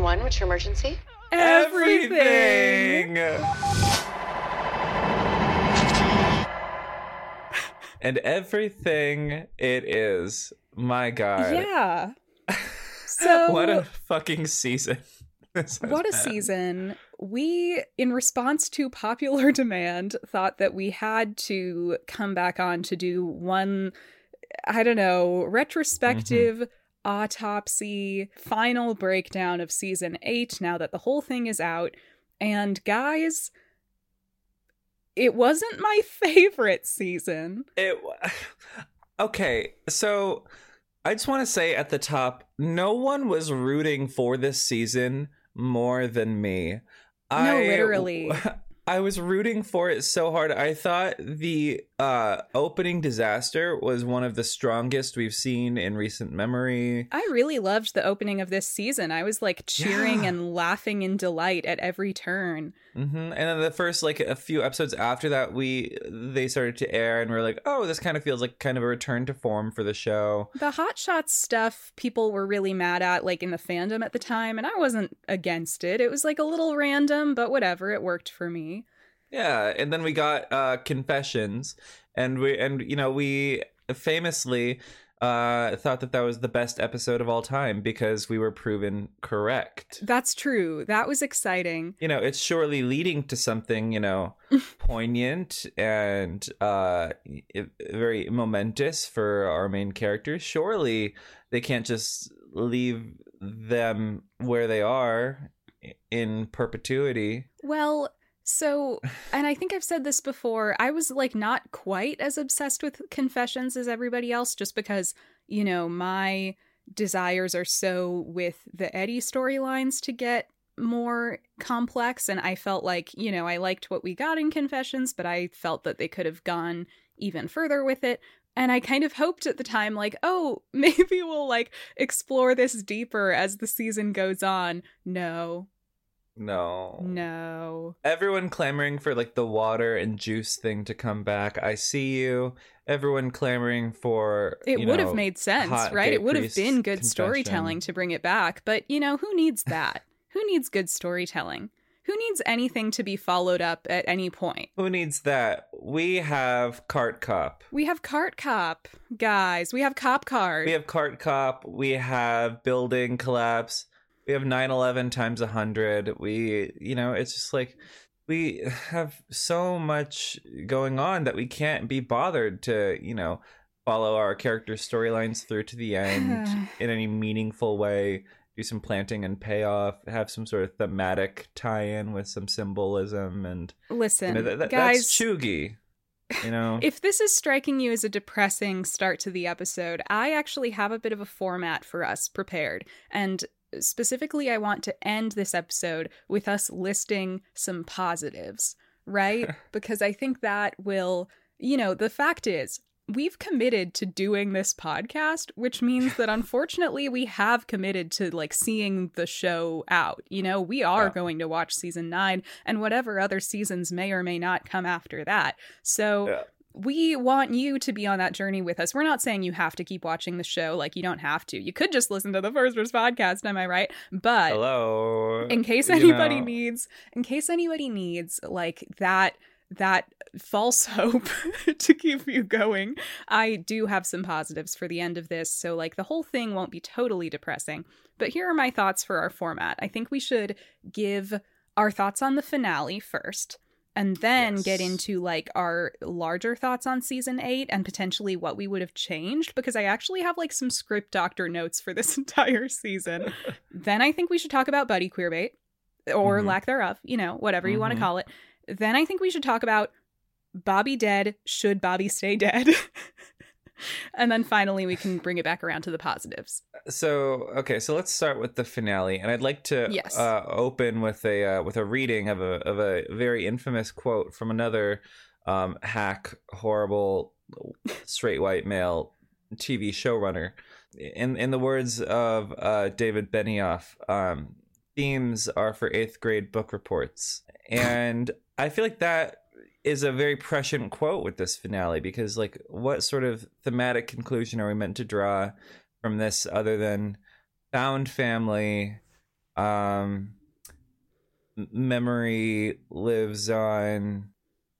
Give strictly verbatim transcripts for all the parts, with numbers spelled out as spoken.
one. What's your emergency? Everything! And everything it is. My God. Yeah. So what a fucking season. What a been. season. We, in response to popular demand, thought that we had to come back on to do one, I don't know, retrospective mm-hmm. autopsy, final breakdown of season eight now that the whole thing is out. And guys, it wasn't my favorite season. It Okay, so I just want to say at the top, no one was rooting for this season more than me. No, I, literally. I was rooting for it so hard. I thought the uh, opening disaster was one of the strongest we've seen in recent memory. I really loved the opening of this season. I was like cheering yeah. and laughing in delight at every turn. Mm-hmm. And then the first like a few episodes after that, we they started to air, and we're like, oh, this kind of feels like kind of a return to form for the show. The Hot Shots stuff people were really mad at, like in the fandom at the time, and I wasn't against it. It was like a little random, but whatever, it worked for me. Yeah, and then we got uh, Confessions, and we and you know we famously uh, thought that that was the best episode of all time because we were proven correct. That's true. That was exciting. You know, it's surely leading to something, you know, poignant and uh, very momentous for our main characters. Surely they can't just leave them where they are in perpetuity. Well, so, and I think I've said this before, I was like not quite as obsessed with Confessions as everybody else, just because, you know, my desires are so with the Eddie storylines to get more complex. And I felt like, you know, I liked what we got in Confessions, but I felt that they could have gone even further with it. And I kind of hoped at the time, like, oh, maybe we'll like explore this deeper as the season goes on. No. No. No. Everyone clamoring for like the water and juice thing to come back. I see you. Everyone clamoring for It you would know, have made sense, right? It would have been good confession. storytelling to bring it back. But, you know, who needs that? Who needs good storytelling? Who needs anything to be followed up at any point? Who needs that? We have Cart Cop. We have Cart Cop, guys. We have Cop Card. We have Cart Cop. We have Building Collapse. We have nine eleven times one hundred. We, you know, it's just like we have so much going on that we can't be bothered to, you know, follow our characters' storylines through to the end in any meaningful way. Do some planting and payoff, have some sort of thematic tie-in with some symbolism. And listen, you know, that, that, guys, that's chuggy. You know, if this is striking you as a depressing start to the episode, I actually have a bit of a format for us prepared. And specifically, I want to end this episode with us listing some positives, right? Because I think that will, you know, the fact is, we've committed to doing this podcast, which means that unfortunately we have committed to like seeing the show out. You know, we are yeah. going to watch season nine and whatever other seasons may or may not come after that. So yeah. we want you to be on that journey with us. We're not saying you have to keep watching the show. Like, you don't have to. You could just listen to the First Verse podcast, am I right? But hello, in case anybody you know. needs, in case anybody needs like that, that false hope to keep you going, I do have some positives for the end of this. So like the whole thing won't be totally depressing. But here are my thoughts for our format. I think we should give our thoughts on the finale first, and then yes. get into like our larger thoughts on season eight and potentially what we would have changed, because I actually have like some script doctor notes for this entire season. Then I think we should talk about buddy queerbait, or mm-hmm. lack thereof, you know, whatever you mm-hmm. want to call it. Then I think we should talk about Bobby dead, should Bobby stay dead? And then finally we can bring it back around to the positives. So, okay, so let's start with the finale. And I'd like to yes. uh, open with a uh, with a reading of a of a very infamous quote from another um, hack, horrible, straight white male T V showrunner. In, in the words of uh, David Benioff, um, themes are for eighth grade book reports. And I feel like that is a very prescient quote with this finale, because like what sort of thematic conclusion are we meant to draw from this other than found family, Um, memory lives on.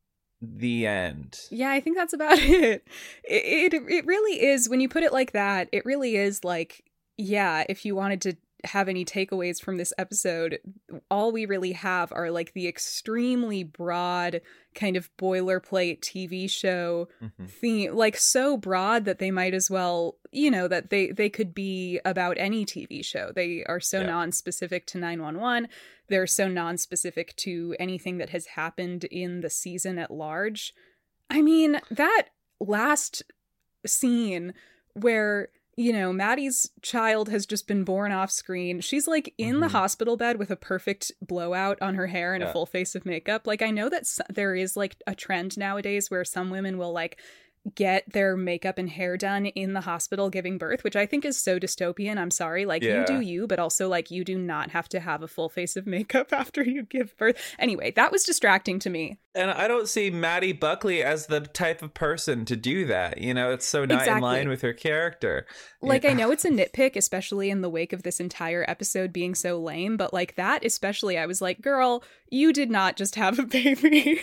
The end. Yeah, I think that's about it. It, it. It really is, when you put it like that, it really is like, yeah, if you wanted to have any takeaways from this episode, all we really have are like the extremely broad kind of boilerplate T V show mm-hmm. theme, like so broad that they might as well, you know, that they they could be about any T V show. They are so yeah. non-specific to nine one one. They're so non-specific to anything that has happened in the season at large. I mean, that last scene where, you know, Maddie's child has just been born off screen. She's like in mm-hmm. the hospital bed with a perfect blowout on her hair and yeah. a full face of makeup. Like, I know that s- there is like a trend nowadays where some women will like get their makeup and hair done in the hospital giving birth, which I think is so dystopian. I'm sorry. Like, yeah. you do you, but also like you do not have to have a full face of makeup after you give birth. Anyway, that was distracting to me. And I don't see Maddie Buckley as the type of person to do that. You know, it's so not exactly. in line with her character. Like, I know it's a nitpick, especially in the wake of this entire episode being so lame, but like that especially, I was like, girl, you did not just have a baby.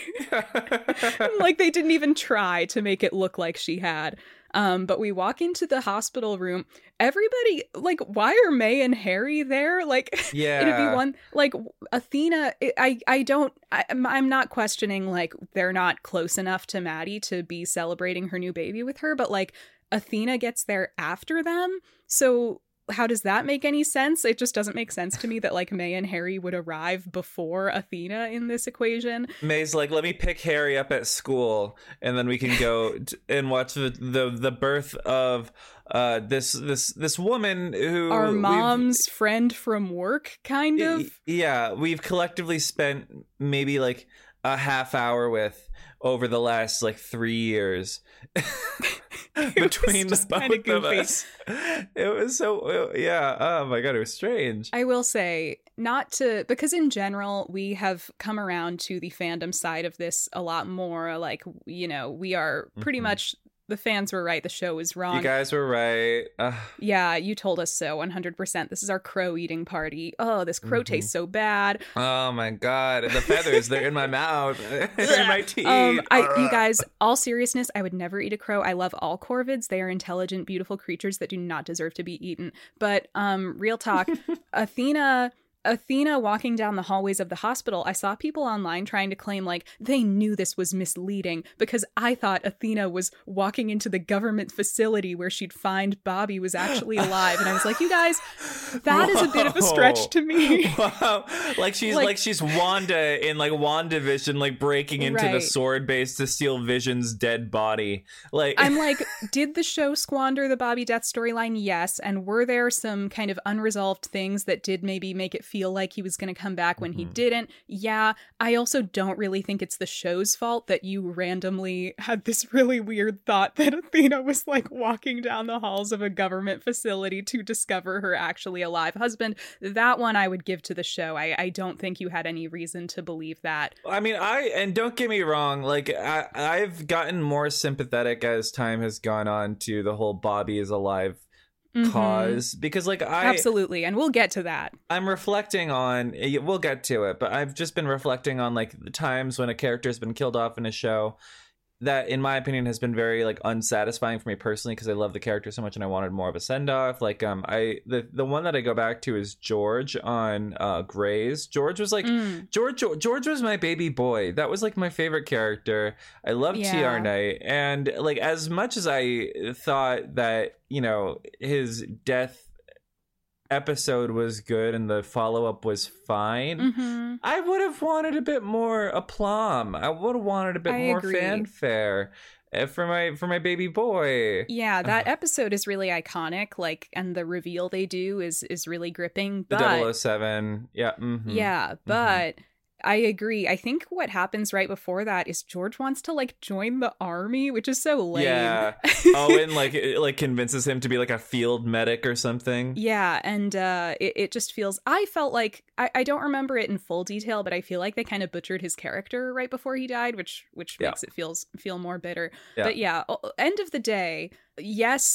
Like, they didn't even try to make it look like she had. Um, but we walk into the hospital room. Everybody, like, why are May and Harry there? Like, yeah. it'd be one, like, Athena, I, I don't, I, I'm not questioning, like, they're not close enough to Maddie to be celebrating her new baby with her, but, like, Athena gets there after them. So how does that make any sense? It just doesn't make sense to me that like May and Harry would arrive before Athena in this equation. May's like, let me pick Harry up at school and then we can go t- and watch the, the the birth of uh this this this woman who our mom's friend from work, kind of. Yeah, we've collectively spent maybe like a half hour with over the last like three years. Between the both of us. It was so, yeah, oh my god, it was strange. I will say, not to, because in general we have come around to the fandom side of this a lot more. Like, you know, we are pretty mm-hmm. much, the fans were right, the show was wrong. You guys were right. Ugh. Yeah, you told us so, one hundred percent. This is our crow eating party. Oh, this crow mm-hmm. tastes so bad. Oh my god, and the feathers, they're in my mouth. They're in my teeth. Um, I, you guys, all seriousness, I would never eat a crow. I love all corvids. They are intelligent, beautiful creatures that do not deserve to be eaten. But um, real talk, Athena... Athena walking down the hallways of the hospital, I saw people online trying to claim like they knew this was misleading because I thought Athena was walking into the government facility where she'd find Bobby was actually alive. And I was like, you guys, that Whoa. is a bit of a stretch to me. Wow. Like she's like, like she's Wanda in like WandaVision, like breaking into right. the sword base to steal Vision's dead body. Like I'm like, did the show squander the Bobby death storyline? Yes. And were there some kind of unresolved things that did maybe make it feel feel like he was going to come back when mm-hmm. he didn't? Yeah. I also don't really think it's the show's fault that you randomly had this really weird thought that Athena was like walking down the halls of a government facility to discover her actually alive husband. That one I would give to the show. I, I don't think you had any reason to believe that. I mean, I, and don't get me wrong, like I, I've gotten more sympathetic as time has gone on to the whole Bobby is alive cause, mm-hmm. because like I absolutely, and we'll get to that. I'm reflecting on, we'll get to it, but I've just been reflecting on like the times when a character has been killed off in a show that in my opinion has been very like unsatisfying for me personally, because I love the character so much and I wanted more of a send-off. Like um I the the one that I go back to is George on uh Grey's. George was like mm. George George was my baby boy. That was like my favorite character. I loved yeah. T R Knight, and like as much as I thought that, you know, his death episode was good and the follow-up was fine, mm-hmm. I would have wanted a bit more aplomb. I would have wanted a bit I more agree. fanfare for my for my baby boy. Yeah, that episode is really iconic, like, and the reveal they do is is really gripping. But the double oh seven, yeah, mm-hmm. yeah, but mm-hmm. I agree. I think what happens right before that is George wants to like join the army, which is so lame. Yeah. Oh, and like it like convinces him to be like a field medic or something. Yeah, and uh, it, it just feels, I felt like, I, I don't remember it in full detail, but I feel like they kind of butchered his character right before he died, which which yeah. makes it feels feel more bitter. Yeah. But yeah, end of the day, yes,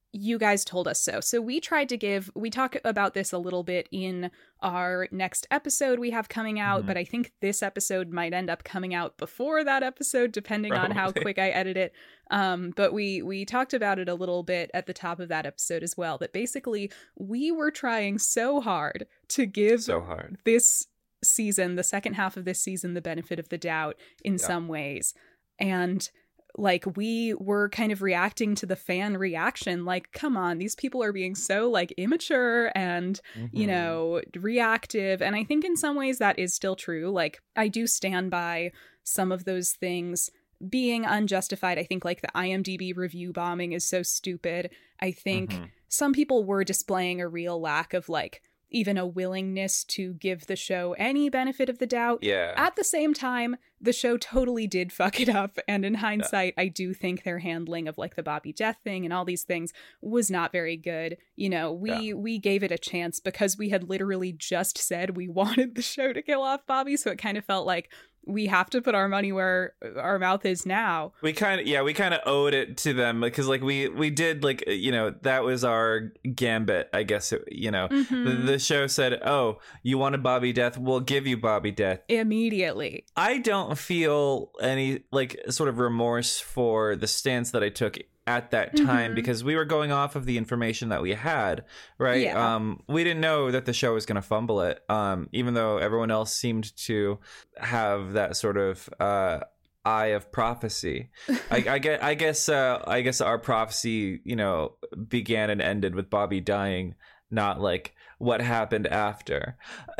you guys told us so. So we tried to give, we talk about this a little bit in our next episode we have coming out, mm-hmm. but I think this episode might end up coming out before that episode, depending Probably. on how quick I edit it. Um, but we we talked about it a little bit at the top of that episode as well, that basically we were trying so hard to give so hard. this season, the second half of this season, the benefit of the doubt in yeah. some ways. And like, we were kind of reacting to the fan reaction, like, come on, these people are being so like immature and, mm-hmm. you know, reactive. And I think in some ways that is still true. Like, I do stand by some of those things being unjustified. I think like the I M D B review bombing is so stupid. I think mm-hmm. some people were displaying a real lack of like even a willingness to give the show any benefit of the doubt. Yeah. At the same time, the show totally did fuck it up. And in hindsight, yeah. I do think their handling of like the Bobby death thing and all these things was not very good. You know, we, yeah. we gave it a chance because we had literally just said we wanted the show to kill off Bobby. So it kind of felt like we have to put our money where our mouth is now. We kind of, yeah, we kind of owed it to them because like we, we did like, you know, that was our gambit, I guess, it, you know, mm-hmm. the, the show said, oh, you wanted Bobby death. We'll give you Bobby death. Immediately. I don't feel any like sort of remorse for the stance that I took at that time mm-hmm. because we were going off of the information that we had, right? Yeah. Um, we didn't know that the show was going to fumble it, um, even though everyone else seemed to have that sort of uh, eye of prophecy. I, I guess, I guess, uh, I guess our prophecy, you know, began and ended with Bobby dying, not like what happened after.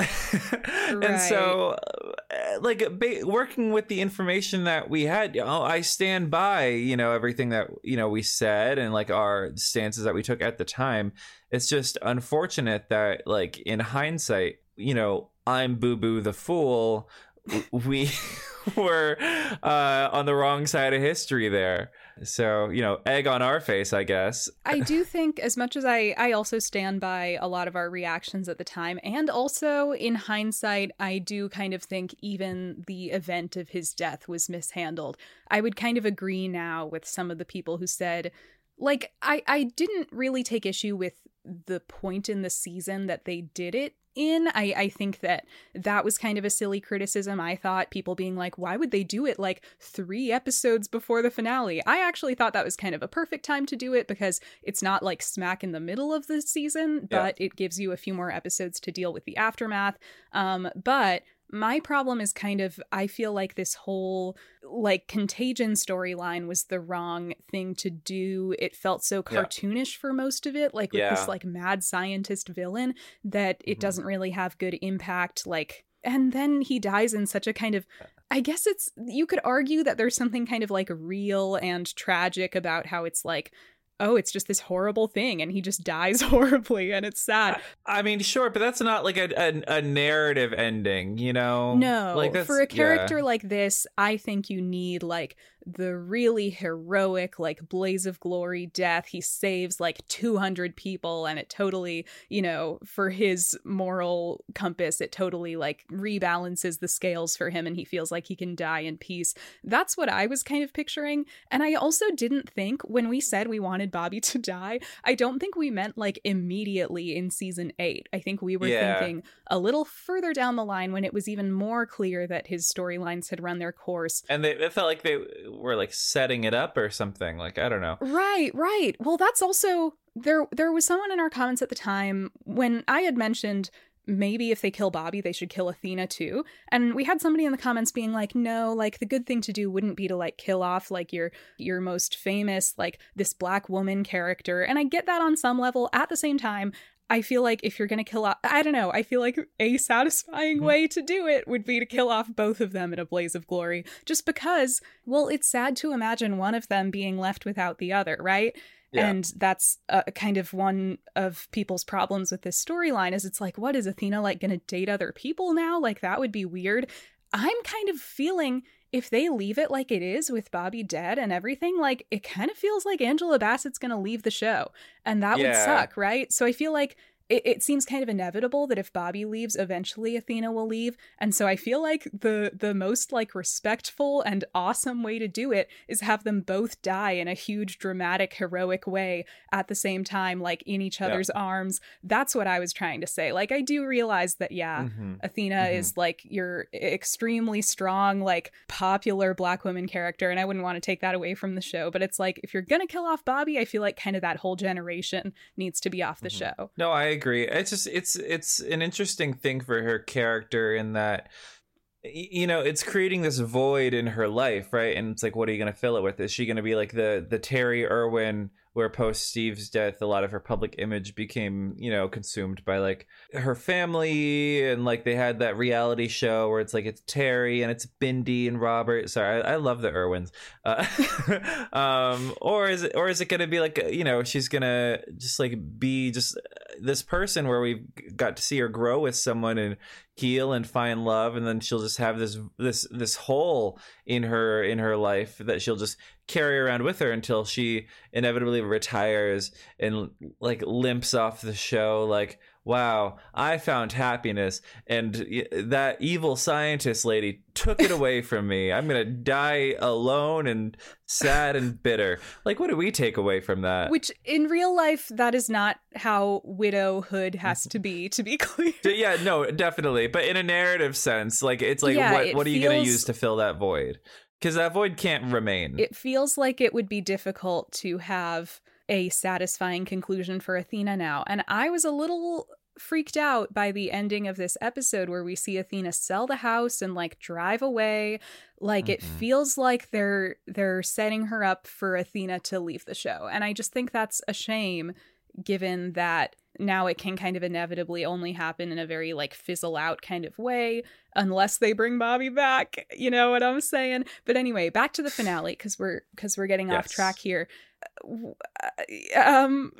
Right. And so like ba- working with the information that we had, you know, I stand by, you know, everything that, you know, we said and like our stances that we took at the time. It's just unfortunate that like in hindsight, you know, I'm Boo Boo the fool. We were uh, on the wrong side of history there. So, you know, egg on our face, I guess. I do think as much as I, I also stand by a lot of our reactions at the time, and also in hindsight, I do kind of think even the event of his death was mishandled. I would kind of agree now with some of the people who said, like, I, I didn't really take issue with the point in the season that they did it in. I, I think that that was kind of a silly criticism. I thought people being like, why would they do it like three episodes before the finale? I actually thought that was kind of a perfect time to do it because it's not like smack in the middle of the season, but yeah. it gives you a few more episodes to deal with the aftermath. Um, but my problem is kind of, I feel like this whole like Contagion storyline was the wrong thing to do. It felt so cartoonish yeah. for most of it, like with yeah. this like mad scientist villain that it mm-hmm. doesn't really have good impact. Like, and then he dies in such a kind of, I guess it's, you could argue that there's something kind of like real and tragic about how it's like, oh, it's just this horrible thing and he just dies horribly and it's sad. I mean, sure, but that's not like a a, a narrative ending, you know? No, like for a character yeah. like this, I think you need like the really heroic, like blaze of glory death. He saves like two hundred people and it totally, you know, for his moral compass, it totally like rebalances the scales for him and he feels like he can die in peace. That's what I was kind of picturing. And I also didn't think when we said we wanted Bobby to die, I don't think we meant like immediately in season eight. I think we were yeah. thinking a little further down the line when it was even more clear that his storylines had run their course. And they, it felt like they were like setting it up or something. Like, I don't know. Right, right. Well, that's also, there, there was someone in our comments at the time when I had mentioned maybe if they kill Bobby, they should kill Athena too. And we had somebody in the comments being like, no, like the good thing to do wouldn't be to like kill off like your your most famous, like this black woman character. And I get that on some level. At the same time, I feel like if you're going to kill off, I don't know, I feel like a satisfying way to do it would be to kill off both of them in a blaze of glory. Just because, well, it's sad to imagine one of them being left without the other, right? Yeah. And that's uh, kind of one of people's problems with this storyline is it's like, what, is Athena like going to date other people now? Like that would be weird. I'm kind of feeling if they leave it like it is with Bobby dead and everything, like it kind of feels like Angela Bassett's going to leave the show and that yeah. would suck, right? So I feel like it, it seems kind of inevitable that if Bobby leaves, eventually Athena will leave. And so I feel like the the most like respectful and awesome way to do it is have them both die in a huge, dramatic, heroic way at the same time, like in each other's yeah. arms. That's what I was trying to say. Like, I do realize that, yeah, mm-hmm. Athena mm-hmm. is like your extremely strong, like popular Black woman character, and I wouldn't want to take that away from the show. But it's like, if you're gonna kill off Bobby, I feel like kind of that whole generation needs to be off the mm-hmm. show. No, I agree. It's just it's it's an interesting thing for her character in that, you know, it's creating this void in her life, right? And it's like, what are you going to fill it with? Is she going to be like the the Terry Irwin, where post Steve's death, a lot of her public image became, you know, consumed by like her family, and like they had that reality show where it's like it's Terry and it's Bindi and Robert. Sorry, I, I love the Irwins. Uh, um, or is it, or is it going to be like, you know, she's gonna just like be just this person where we got to see her grow with someone and heal and find love, and then she'll just have this this this hole in her in her life that she'll just carry around with her until she inevitably retires and like limps off the show like, wow, I found happiness and that evil scientist lady took it away from me. I'm gonna die alone and sad and bitter. Like, what do we take away from that? Which in real life, that is not how widowhood has to be, to be clear. Yeah, no, definitely. But in a narrative sense, like, it's like, yeah, what, it what are feels... you gonna use to fill that void? Because that void can't remain. It feels like it would be difficult to have a satisfying conclusion for Athena now. And I was a little freaked out by the ending of this episode where we see Athena sell the house and like drive away. Like mm-hmm. it feels like they're they're setting her up for Athena to leave the show. And I just think that's a shame, given that now it can kind of inevitably only happen in a very like fizzle out kind of way unless they bring Bobby back. You know what I'm saying? But anyway, back to the finale, because we're because we're getting yes. off track here. Um,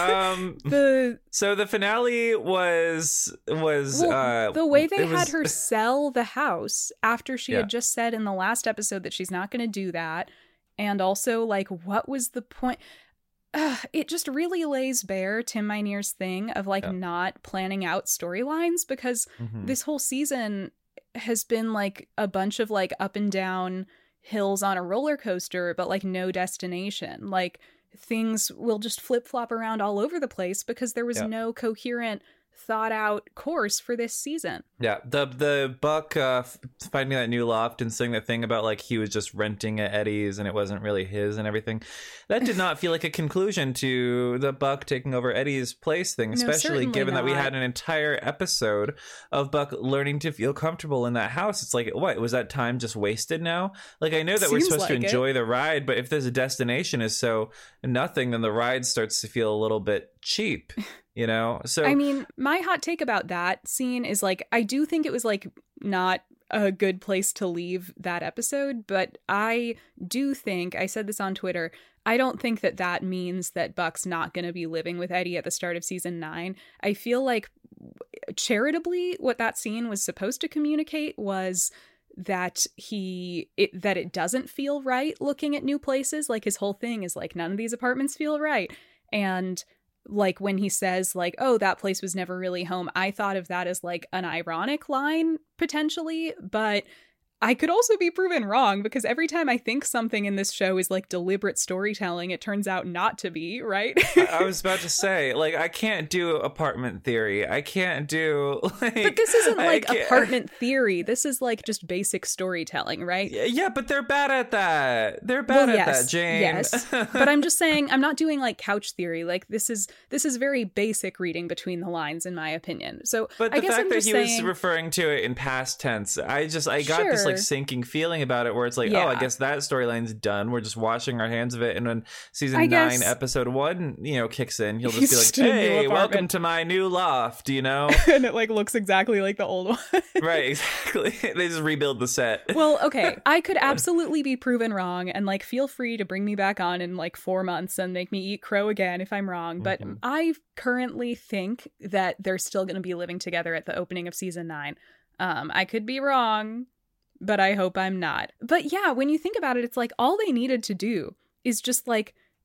um the so the finale was was well, uh the way they was... had her sell the house after she yeah. had just said in the last episode that she's not going to do that, and also like, what was the point? Uh, it just really lays bare Tim Minear's thing of like yeah. not planning out storylines, because mm-hmm. this whole season has been like a bunch of like up and down hills on a roller coaster, but like no destination. Like things will just flip flop around all over the place because there was yeah. no coherent, thought out course for this season. Yeah, the the Buck uh, finding that new loft and saying that thing about like he was just renting at Eddie's and it wasn't really his and everything. That did not feel like a conclusion to the Buck taking over Eddie's place thing, especially no, given not. that we had an entire episode of Buck learning to feel comfortable in that house. It's like, what, was that time just wasted now? Like, I know that Seems we're supposed like to enjoy it. the ride, but if this destination is so nothing, then the ride starts to feel a little bit cheap. You know, so I mean, my hot take about that scene is like, I do think it was like not a good place to leave that episode, but I do think, I said this on Twitter, I don't think that that means that Buck's not going to be living with Eddie at the start of season nine. I feel like charitably what that scene was supposed to communicate was that he it that it doesn't feel right looking at new places. Like his whole thing is like, none of these apartments feel right. And like when he says like, oh, that place was never really home, I thought of that as like an ironic line potentially, but I could also be proven wrong, because every time I think something in this show is like deliberate storytelling, it turns out not to be, right? I was about to say, like, I can't do apartment theory. I can't do like... But this isn't like apartment theory. This is like just basic storytelling, right? Yeah, but they're bad at that. They're bad well, at yes, that, Jane. Yes. But I'm just saying, I'm not doing like couch theory. Like this is this is very basic reading between the lines, in my opinion. So But I the guess fact I'm that just he saying... was referring to it in past tense, I just I got sure. this like sinking feeling about it where it's like, yeah. oh, I guess that storyline's done. We're just washing our hands of it. And when season I nine, guess... episode one, you know, kicks in, he'll just be like, hey, welcome to my new loft, you know? And it like looks exactly like the old one. Right, exactly. They just rebuild the set. Well, okay, I could absolutely be proven wrong, and like feel free to bring me back on in like four months and make me eat crow again if I'm wrong. But mm-hmm. I currently think that they're still going to be living together at the opening of season nine. Um, I could be wrong, but I hope I'm not. But yeah, when you think about it, it's like all they needed to do is just like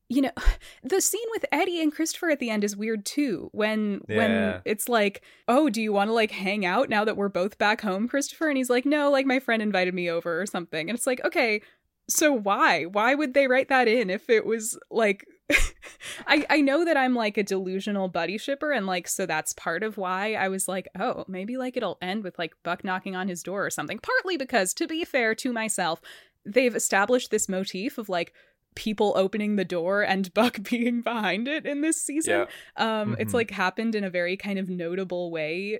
you know, the scene with Eddie and Christopher at the end is weird too. When Yeah. when it's like, oh, do you want to like hang out now that we're both back home, Christopher? And he's like, no, like my friend invited me over or something. And it's like, okay, so why? Why would they write that in if it was like I, I know that I'm like a delusional buddy shipper, and like so that's part of why I was like, oh, maybe like it'll end with like Buck knocking on his door or something. Partly because, to be fair to myself, they've established this motif of like people opening the door and Buck being behind it in this season. Yeah. Um, mm-hmm. It's like happened in a very kind of notable way,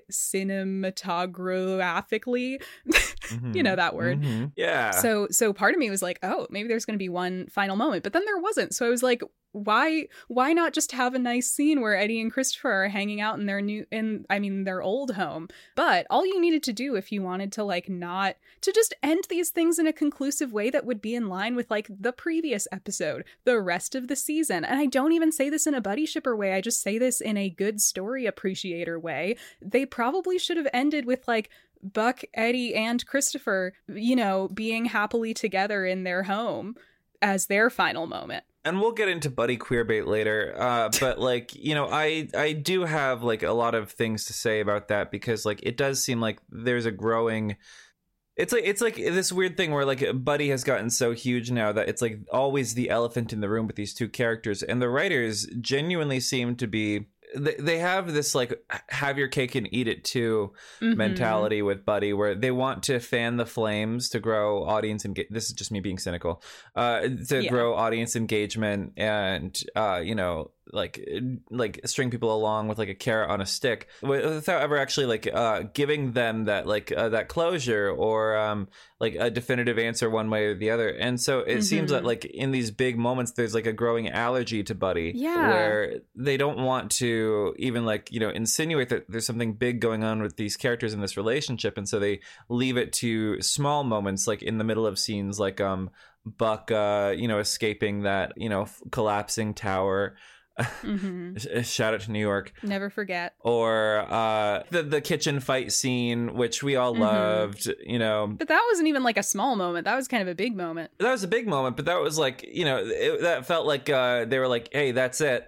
cinematographically. Mm-hmm. You know that word. Mm-hmm. Yeah. So so part of me was like, oh, maybe there's going to be one final moment, but then there wasn't. So I was like, why why not just have a nice scene where Eddie and Christopher are hanging out in their new in I mean their old home? But all you needed to do if you wanted to like not to just end these things in a conclusive way that would be in line with like the previous episode, the rest of the season. And I don't even say this in a buddy shipper way. I just say this in a good story appreciator way. They probably should have ended with like Buck, Eddie, and Christopher, you know, being happily together in their home as their final moment. And we'll get into buddy queerbait later, uh, but like, you know, I I do have like a lot of things to say about that, because like it does seem like there's a growing. It's like it's like this weird thing where like Buddy has gotten so huge now that it's like always the elephant in the room with these two characters, and the writers genuinely seem to be. They have this like have your cake and eat it too mm-hmm. mentality with Buddy, where they want to fan the flames to grow audience and enga- this is just me being cynical uh to yeah. grow audience engagement and uh you know like like string people along with like a carrot on a stick without ever actually like uh giving them that like uh, that closure or um like a definitive answer one way or the other. And so it mm-hmm. seems that like in these big moments there's like a growing allergy to Buddy, yeah where they don't want to even like, you know, insinuate that there's something big going on with these characters in this relationship, and so they leave it to small moments like in the middle of scenes like um Buck uh you know escaping that, you know, f- collapsing tower. Mm-hmm. Shout out to New York. Never forget. Or uh, the the kitchen fight scene, which we all mm-hmm. loved, you know. But that wasn't even like a small moment. That was kind of a big moment. That was a big moment, but that was like, you know, it, that felt like uh, they were like, hey, that's it.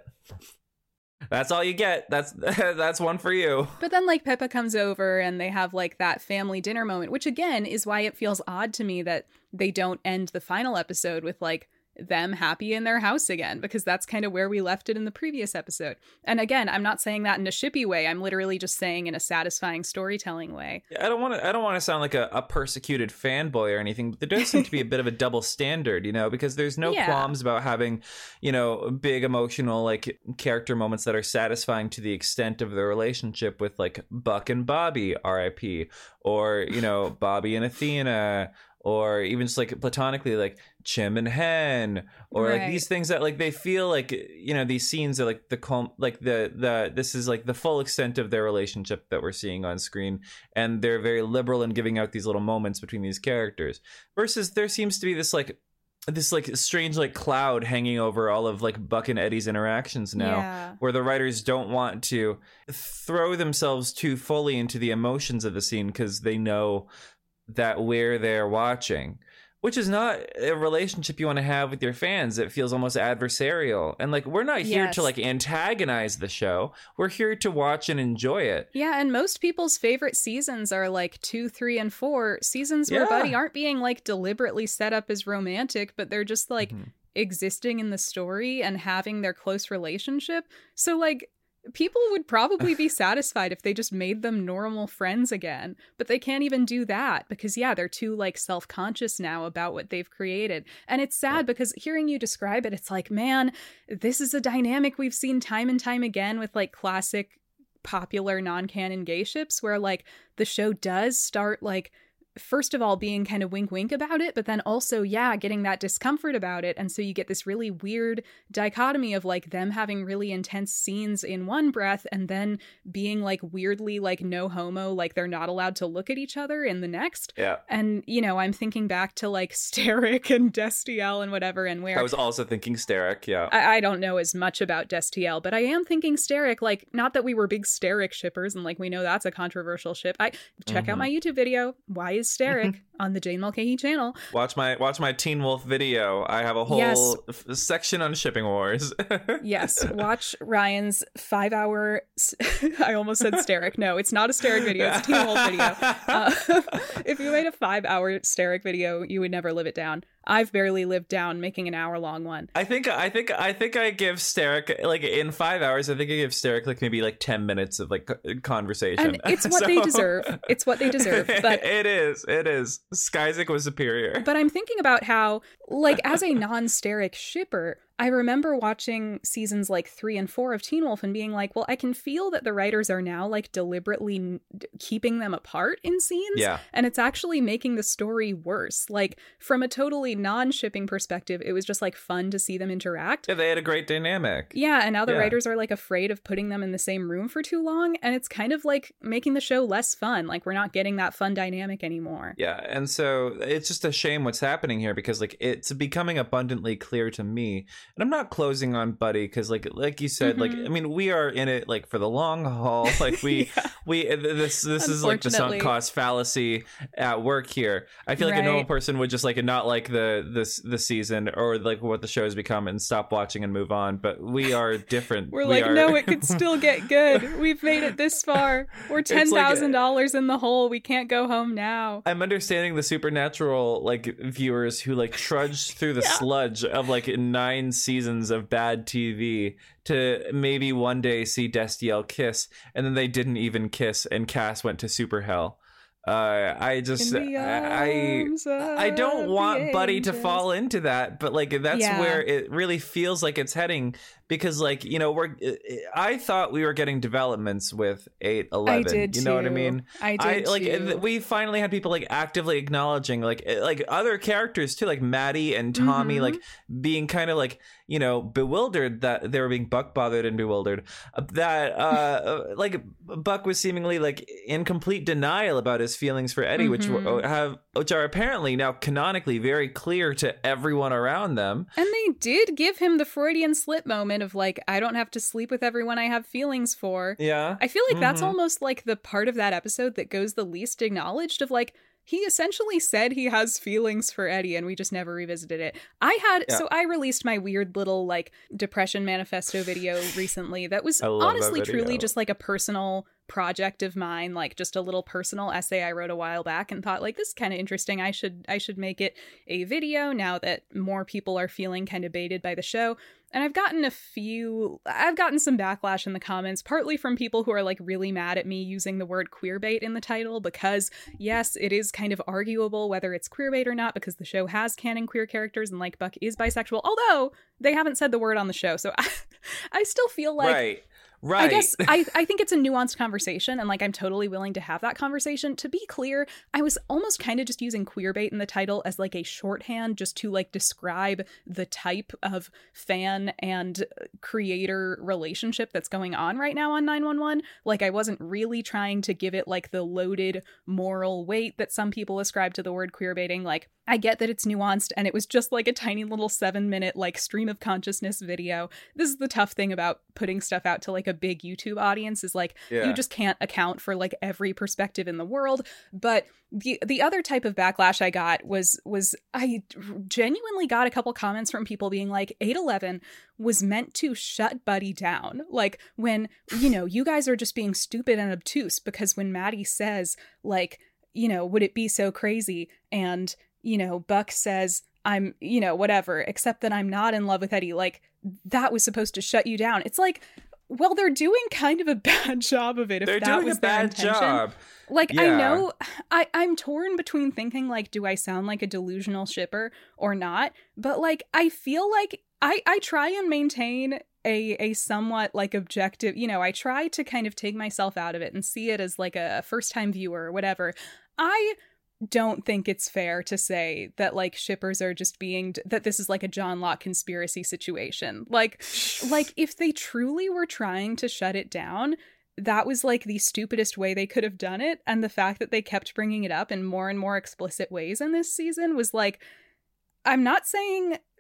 That's all you get. That's that's one for you. But then like Pippa comes over and they have like that family dinner moment, which again is why it feels odd to me that they don't end the final episode with like them happy in their house again, because that's kind of where we left it in the previous episode. And again, I'm not saying that in a shippy way. I'm literally just saying in a satisfying storytelling way. I don't want to I don't want to sound like a, a persecuted fanboy or anything, but there does seem to be a bit of a double standard, you know, because there's no yeah. qualms about having, you know, big emotional like character moments that are satisfying to the extent of the relationship with like Buck and Bobby, R I P, or, you know, Bobby and Athena, or even just like platonically like Chim and Hen, or right. like these things that like they feel like, you know, these scenes are like the calm, like the the this is like the full extent of their relationship that we're seeing on screen, and they're very liberal in giving out these little moments between these characters. Versus there seems to be this like this like strange like cloud hanging over all of like Buck and Eddie's interactions now, yeah. where the writers don't want to throw themselves too fully into the emotions of the scene because they know that we're there watching, which is not a relationship you want to have with your fans. It feels almost adversarial. And like, we're not here yes. to like antagonize the show. We're here to watch and enjoy it. Yeah. And most people's favorite seasons are like two, three, and four seasons where yeah. Buddy aren't being like deliberately set up as romantic, but they're just like mm-hmm. existing in the story and having their close relationship. So like, people would probably be satisfied if they just made them normal friends again, but they can't even do that because, yeah, they're too like self-conscious now about what they've created. And it's sad because hearing you describe it, it's like, man, this is a dynamic we've seen time and time again with like classic popular non-canon gay ships where like the show does start like first of all being kind of wink wink about it, but then also, yeah, getting that discomfort about it. And so you get this really weird dichotomy of like them having really intense scenes in one breath and then being like weirdly like no homo, like they're not allowed to look at each other in the next. Yeah. And, you know, I'm thinking back to like Steric and Destiel and whatever, and where I was also thinking Steric. Yeah. I, I don't know as much about Destiel, but I am thinking Steric, like not that we were big Steric shippers and like we know that's a controversial ship. I check mm-hmm. out my YouTube video. Why is is Steric on the Jane Mulcahy channel. Watch my watch my Teen Wolf video. I have a whole Yes. f- section on shipping wars. Yes, watch Ryan's five hour. I almost said Steric. No, it's not a Steric video. It's a Teen Wolf video. Uh, if you made a five hour Steric video, you would never live it down. I've barely lived down making an hour long one. I think I think I think I give Steric like in five hours. I think I give Steric like maybe like ten minutes of like conversation. And it's what So- they deserve. It's what they deserve. But it is. It is. Skyzik was superior. But I'm thinking about how, like, as a non-Steric shipper, I remember watching seasons like three and four of Teen Wolf and being like, well, I can feel that the writers are now like deliberately n- keeping them apart in scenes. Yeah. And it's actually making the story worse. Like, from a totally non-shipping perspective, it was just like fun to see them interact. Yeah, they had a great dynamic. Yeah, and now the Yeah. writers are like afraid of putting them in the same room for too long, and it's kind of like making the show less fun. Like, we're not getting that fun dynamic anymore. Yeah, and so it's just a shame what's happening here because like it's becoming abundantly clear to me, and I'm not closing on Buddy because like like you said, like Mhm. I mean we are in it like for the long haul. Like we Yeah. we this this is like the sunk Unfortunately. cost fallacy at work here. I feel like a normal Right. person would just like not like the this the season or like what the show has become and stop watching and move on. But we are different. We're We like, are- no, it could still get good. We've made it this far. We're It's ten like a- thousand dollars in the hole. We can't go home now. I'm understanding the supernatural like viewers who like trudged through the Yeah. sludge of like nine seasons of bad T V to maybe one day see Destiel kiss, and then they didn't even kiss, and Cass went to super hell. Uh, I just In the I arms I of don't the want Buddy to angels. fall into that, but like that's Yeah. where it really feels like it's heading because like you know we're I thought we were getting developments with eight eleven. I did You know what I too. mean? I I did like too. th- we finally had people like actively acknowledging like eh, like other characters too, like Maddie and Tommy, Mhm. like being kind of like you know bewildered that they were being buck bothered and bewildered. Uh, That uh like Buck was seemingly like in complete denial about his feelings for Eddie, which Mhm. were, have which are apparently now canonically very clear to everyone around them. And they did give him the Freudian slip moment of like, I don't have to sleep with everyone I have feelings for. Yeah, I feel like that's Mhm. almost like the part of that episode that goes the least acknowledged of like, he essentially said he has feelings for Eddie and we just never revisited it. I had, Yeah. so I released my weird little like depression manifesto video recently that was I love that honestly truly video. just like a personal project of mine, like just a little personal essay I wrote a while back and thought like, this is kind of interesting. I should, I should make it a video now that more people are feeling kind of baited by the show. And I've gotten a few, I've gotten some backlash in the comments, partly from people who are like really mad at me using the word queerbait in the title, because yes, it is kind of arguable whether it's queerbait or not, because the show has canon queer characters and like Buck is bisexual, although they haven't said the word on the show. So I, I still feel like, right, right. I guess I, I think it's a nuanced conversation, and like I'm totally willing to have that conversation. To be clear, I was almost kind of just using queerbait in the title as like a shorthand just to like describe the type of fan and creator relationship that's going on right now on nine one one. Like I wasn't really trying to give it like the loaded moral weight that some people ascribe to the word queerbaiting. Like I get that it's nuanced, and it was just like a tiny little seven minute like stream of consciousness video. This is the tough thing about putting stuff out to like a big YouTube audience is like Yeah. you just can't account for like every perspective in the world. But the the other type of backlash I got was was I genuinely got a couple comments from people being like eight eleven was meant to shut Buddy down. Like when, you know, you guys are just being stupid and obtuse, because when Maddie says like, you know, would it be so crazy? And, you know, Buck says, I'm, you know, whatever, except that I'm not in love with Eddie. Like that was supposed to shut you down. It's like, well, they're doing kind of a bad job of it. If They're that doing was a their bad intention. job. Like, I Yeah. know I, I'm torn between thinking, like, do I sound like a delusional shipper or not? But, like, I feel like I, I try and maintain a, a somewhat, like, objective, you know, I try to kind of take myself out of it and see it as, like, a first-time viewer or whatever. I don't think it's fair to say that, like, shippers are just being, that this is, like, a John Locke conspiracy situation. Like, like, if they truly were trying to shut it down, that was like the stupidest way they could have done it. And the fact that they kept bringing it up in more and more explicit ways in this season was like, I'm not saying,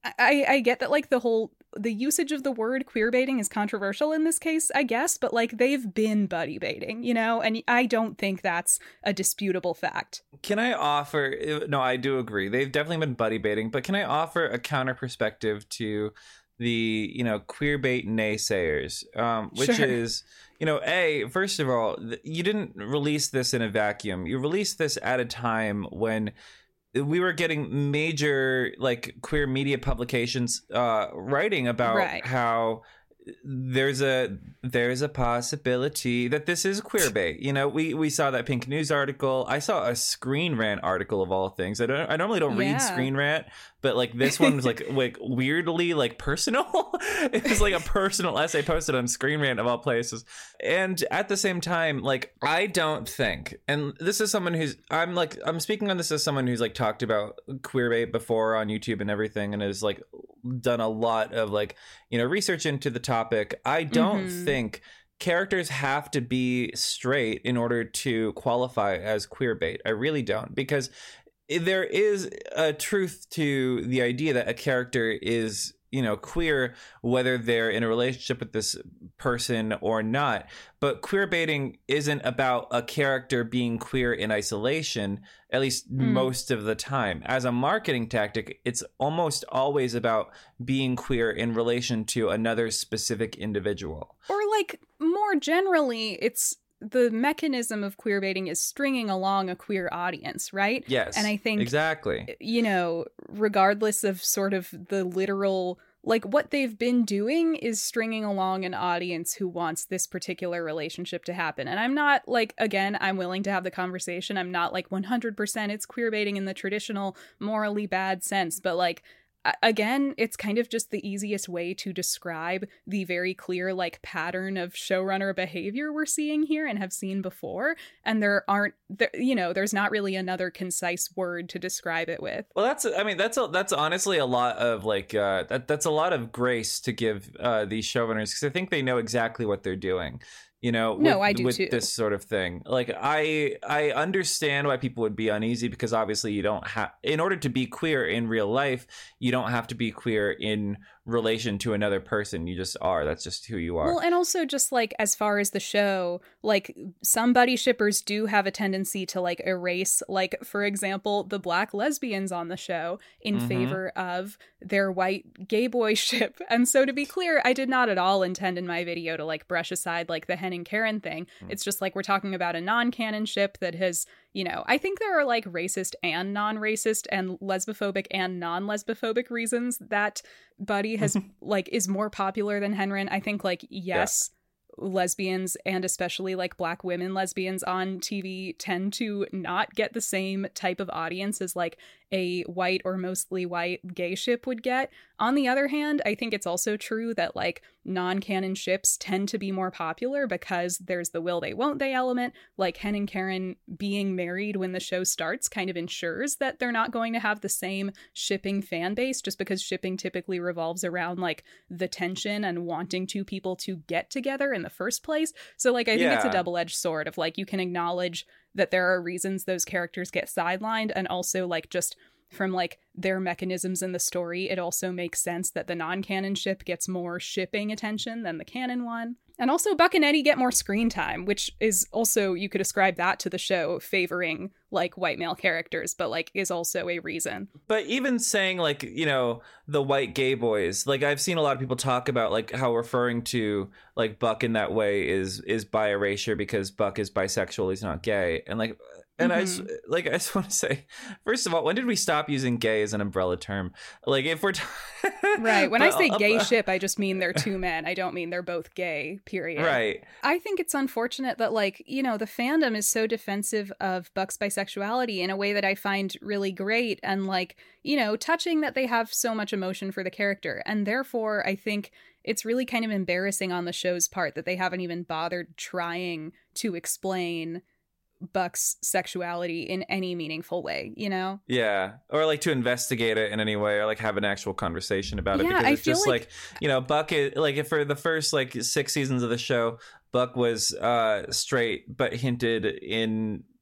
I, I get that, like, the whole, the usage of the word queer baiting is controversial in this case, I guess, but, like, they've been buddy baiting, you know, and I don't think that's a disputable fact. Can I offer, no, I do agree. They've definitely been buddy baiting, but can I offer a counter perspective to the, you know, queer bait naysayers, um, which Sure. is, you know, A, first of all, you didn't release this in a vacuum. You released this at a time when we were getting major like queer media publications uh writing about Right. how there's a there's a possibility that this is queer bait. You know, we we saw that Pink News article. I saw a Screen Rant article of all things. I don't I normally don't Yeah. read Screen Rant, but like this one was like like weirdly like personal. It was like a personal essay posted on Screen Rant of all places. And at the same time, like I don't think, and this is someone who's I'm like I'm speaking on this as someone who's like talked about queer bait before on YouTube and everything, and has like done a lot of like, you know, research into the topic. I don't Mhm. think characters have to be straight in order to qualify as queer bait. I really don't, because there is a truth to the idea that a character is, you know, queer, whether they're in a relationship with this person or not. But queer baiting isn't about a character being queer in isolation, at least Mm. most of the time. As a marketing tactic, it's almost always about being queer in relation to another specific individual. Or, like, more generally, it's the mechanism of queer baiting is stringing along a queer audience, right? Yes. And I think, exactly. you know, regardless of sort of the literal, like, what they've been doing is stringing along an audience who wants this particular relationship to happen. And I'm not, like, again, I'm willing to have the conversation. I'm not, like, one hundred percent it's queer baiting in the traditional morally bad sense, but, like, again, it's kind of just the easiest way to describe the very clear, like, pattern of showrunner behavior we're seeing here and have seen before. And there aren't, there, you know, there's not really another concise word to describe it with. Well, that's, I mean, that's a, that's honestly a lot of like, uh, that that's a lot of grace to give uh, these showrunners, because I think they know exactly what they're doing. You know, with, No, I do with too. this sort of thing. Like, I I understand why people would be uneasy, because obviously you don't have, in order to be queer in real life, you don't have to be queer in relation to another person. You just are. That's just who you are. Well, and also just like as far as the show, like some buddy shippers do have a tendency to like erase, like, for example, the black lesbians on the show in Mhm. favor of their white gay boy ship. And so to be clear, I did not at all intend in my video to like brush aside like the Hen and Karen thing. Mm. It's just like we're talking about a non-canon ship that has, you know, I think there are like racist and non-racist and lesbophobic and non-lesbophobic reasons that Buddy has like is more popular than Henren. I think like yes, lesbians and especially like black women lesbians on T V tend to not get the same type of audience as like a white or mostly white gay ship would get. On the other hand, I think it's also true that like non-canon ships tend to be more popular because there's the will they won't they element. Like Hen and Karen being married when the show starts kind of ensures that they're not going to have the same shipping fan base, just because shipping typically revolves around like the tension and wanting two people to get together in the first place. So like I think it's a Yeah. double-edged sword of like you can acknowledge that there are reasons those characters get sidelined, and also like just from like their mechanisms in the story, it also makes sense that the non-canon ship gets more shipping attention than the canon one. And also Buck and Eddie get more screen time, which is also, you could ascribe that to the show favoring like white male characters, but like is also a reason. But even saying like, you know, the white gay boys, like I've seen a lot of people talk about like how referring to like Buck in that way is is bi erasure because Buck is bisexual, he's not gay. And like and I just, like I just want to say, first of all, when did we stop using gay as an umbrella term? Like if we're t- right, when I But, say uh, gay uh, ship, I just mean they're two men. I don't mean they're both gay, period. right. I think it's unfortunate that, like, you know, the fandom is so defensive of Buck's bisexuality in a way that I find really great and, like, you know, touching that they have so much emotion for the character. And therefore, I think it's really kind of embarrassing on the show's part that they haven't even bothered trying to explain Buck's sexuality in any meaningful way, you know? Yeah, or like to investigate it in any way, or like have an actual conversation about it. Yeah, Because I it's feel just like- like, you know, Buck is like, if for the first like six seasons of the show, Buck was uh straight, but hinted in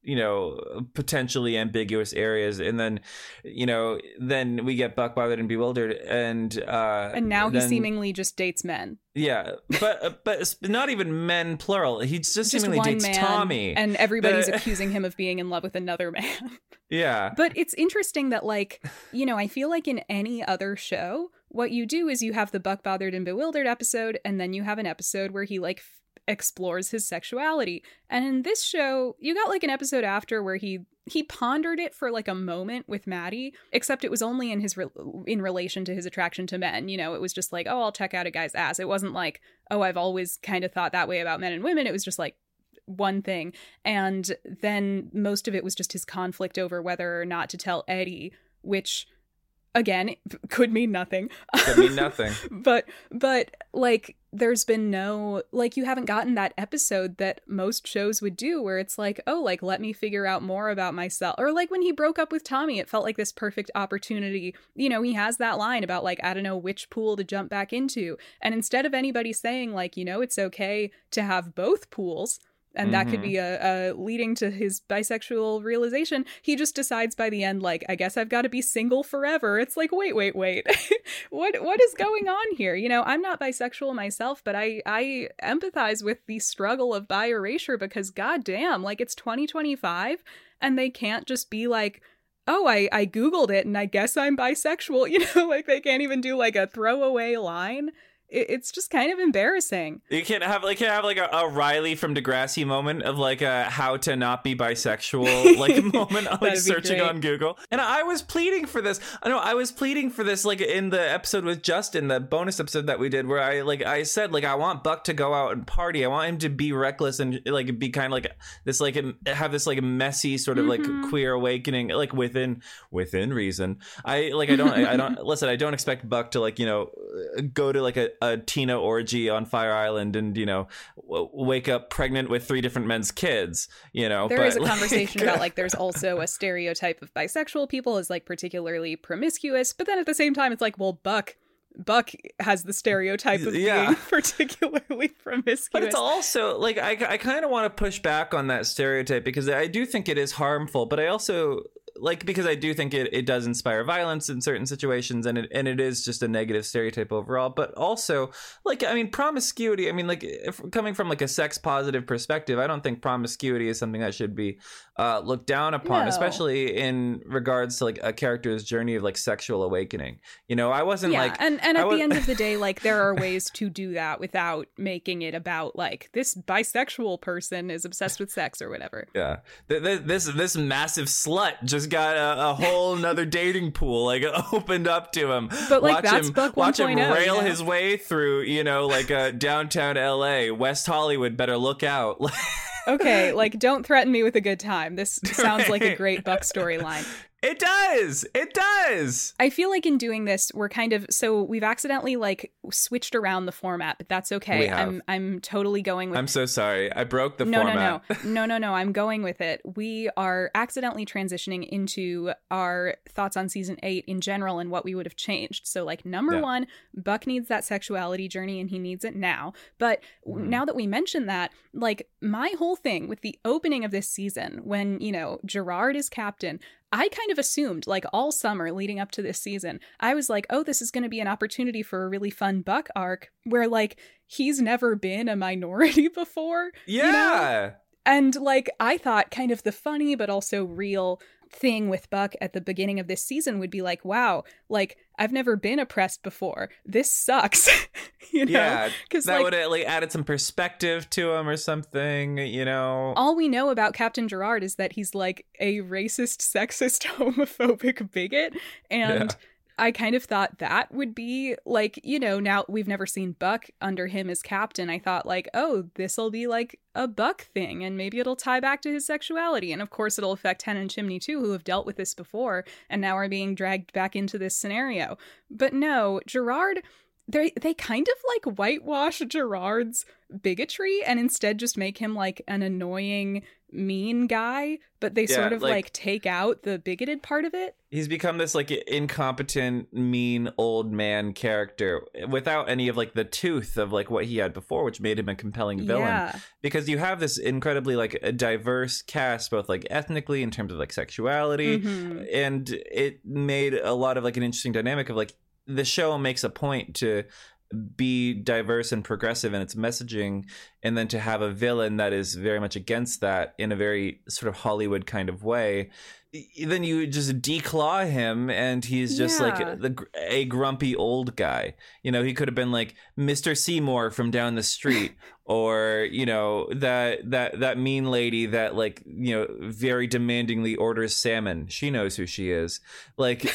you know, potentially ambiguous areas. And then, you know, then we get Buck bothered and bewildered. And uh, and now he then, seemingly just dates men. Yeah, but but it's not even men plural. He just, just seemingly one dates man, Tommy. And everybody's the... accusing him of being in love with another man. Yeah. But it's interesting that, like, you know, I feel like in any other show, what you do is you have the Buck bothered and bewildered episode, and then you have an episode where he, like, f- explores his sexuality. And in this show, you got, like, an episode after where he he pondered it for, like, a moment with Maddie, except it was only in his re- in relation to his attraction to men. You know, it was just like, oh, I'll check out a guy's ass. It wasn't like, oh, I've always kind of thought that way about men and women. It was just like one thing. And then most of it was just his conflict over whether or not to tell Eddie, which, again, could mean nothing. Could mean nothing. but, but, like, there's been no, like, you haven't gotten that episode that most shows would do where it's like, oh, like, let me figure out more about myself. Or, like, when he broke up with Tommy, it felt like this perfect opportunity. You know, he has that line about, like, I don't know which pool to jump back into. And instead of anybody saying, like, you know, it's okay to have both pools, and that mm-hmm. could be a, a leading to his bisexual realization, he just decides by the end, like, I guess I've got to be single forever. It's like, wait, wait, wait. what what is going on here? You know, I'm not bisexual myself, but I, I empathize with the struggle of bi erasure because, goddamn, like, it's twenty twenty-five, and they can't just be like, oh, I, I Googled it, and I guess I'm bisexual. You know, like, they can't even do, like, a throwaway line. It's just kind of embarrassing. You can't have like can't have like a, a Riley from Degrassi moment of like a how to not be bisexual like moment of like searching on Google. And I was pleading for this. I know I was pleading for this like in the episode with Justin, the bonus episode that we did, where I like I said like I want Buck to go out and party. I want him to be reckless and like be kind of like this like have this like messy sort of mm-hmm. like queer awakening like within within reason. I like I don't I, I don't listen. I don't expect Buck to like you know go to like a. a Tina orgy on Fire Island and, you know, w- wake up pregnant with three different men's kids, you know. There but, is a like, conversation about, like, there's also a stereotype of bisexual people as, like, particularly promiscuous. But then at the same time, it's like, well, Buck... Buck has the stereotype of yeah. being particularly promiscuous. But it's also, like, I, I kind of want to push back on that stereotype because I do think it is harmful, but I also... Like, because I do think it, it does inspire violence in certain situations, and it and it is just a negative stereotype overall. But also, like, I mean, promiscuity, I mean, like, if, coming from, like, a sex-positive perspective, I don't think promiscuity is something that should be uh, looked down upon, no. especially in regards to, like, a character's journey of, like, sexual awakening. You know, I wasn't, yeah, like... and, and at was... the end of the day, like, there are ways to do that without making it about, like, this bisexual person is obsessed with sex or whatever. Yeah. This, this massive slut just got a, a whole nother dating pool like opened up to him. But like watch that's him, Buck watch him rail you know? his way through, you know, like uh, downtown L A, West Hollywood. Better look out. Okay, like don't threaten me with a good time. This sounds right. like a great Buck storyline. It does. It does. I feel like in doing this, we're kind of so we've accidentally like switched around the format, but that's okay. We have. I'm I'm totally going with I'm so sorry. I broke the no, format. No, no, no, no, no. I'm going with it. We are accidentally transitioning into our thoughts on season eight in general and what we would have changed. So like number yeah. one, Buck needs that sexuality journey and he needs it now. But mm. now that we mentioned that, like my whole thing with the opening of this season, when, you know, Gerard is captain, I kind of assumed, like, all summer leading up to this season, I was like, oh, this is going to be an opportunity for a really fun Buck arc where, like, he's never been a minority before. Yeah. You know? And, like, I thought kind of the funny but also real thing with Buck at the beginning of this season would be like, wow, like, I've never been oppressed before. This sucks. you know? Yeah, that like, would have like added some perspective to him or something, you know. All we know about Captain Gerard is that he's like a racist, sexist, homophobic bigot. And yeah. I kind of thought that would be like, you know, now we've never seen Buck under him as captain. I thought like, oh, this'll be like a Buck thing and maybe it'll tie back to his sexuality. And of course it'll affect Hen and Chimney too, who have dealt with this before and now are being dragged back into this scenario. But no, Gerard, they they kind of like whitewash Gerard's bigotry and instead just make him like an annoying mean guy, but they Yeah, sort of like- like take out the bigoted part of it. He's become this like incompetent, mean old man character without any of like the tooth of like what he had before, which made him a compelling villain. Yeah. Because you have this incredibly like a diverse cast, both like ethnically in terms of like sexuality, Mhm. and it made a lot of like an interesting dynamic of like the show makes a point to be diverse and progressive in its messaging, and then to have a villain that is very much against that in a very sort of Hollywood kind of way. Then you just declaw him and he's just Yeah. like the a grumpy old guy. You know, he could have been like Mister Seymour from down the street, or you know, that that that mean lady that like, you know, very demandingly orders salmon. She knows who she is. Like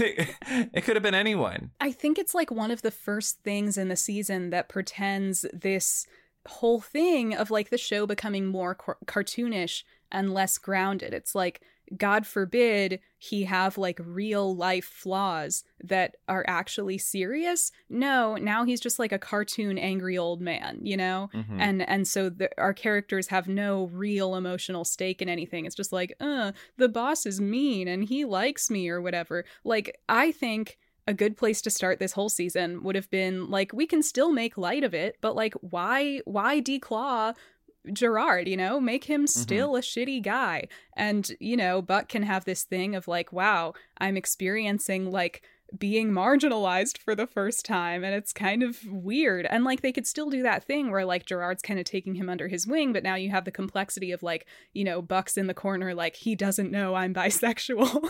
it could have been anyone. I think it's like one of the first things in the season that pretends this whole thing of like the show becoming more car- cartoonish and less grounded. It's like, God forbid he have like real life flaws that are actually serious. No, now he's just like a cartoon angry old man, you know? Mhm. And and so the, our characters have no real emotional stake in anything. It's just like, uh, the boss is mean and he likes me or whatever. Like, I think a good place to start this whole season would have been like, we can still make light of it, but like, why why declaw Gerard, you know, make him still a shitty guy. And, you know, Buck can have this thing of like, wow, I'm experiencing like being marginalized for the first time, and it's kind of weird. And like they could still do that thing where like Gerard's kind of taking him under his wing, but now you have the complexity of like, you know, Buck's in the corner like, he doesn't know I'm bisexual.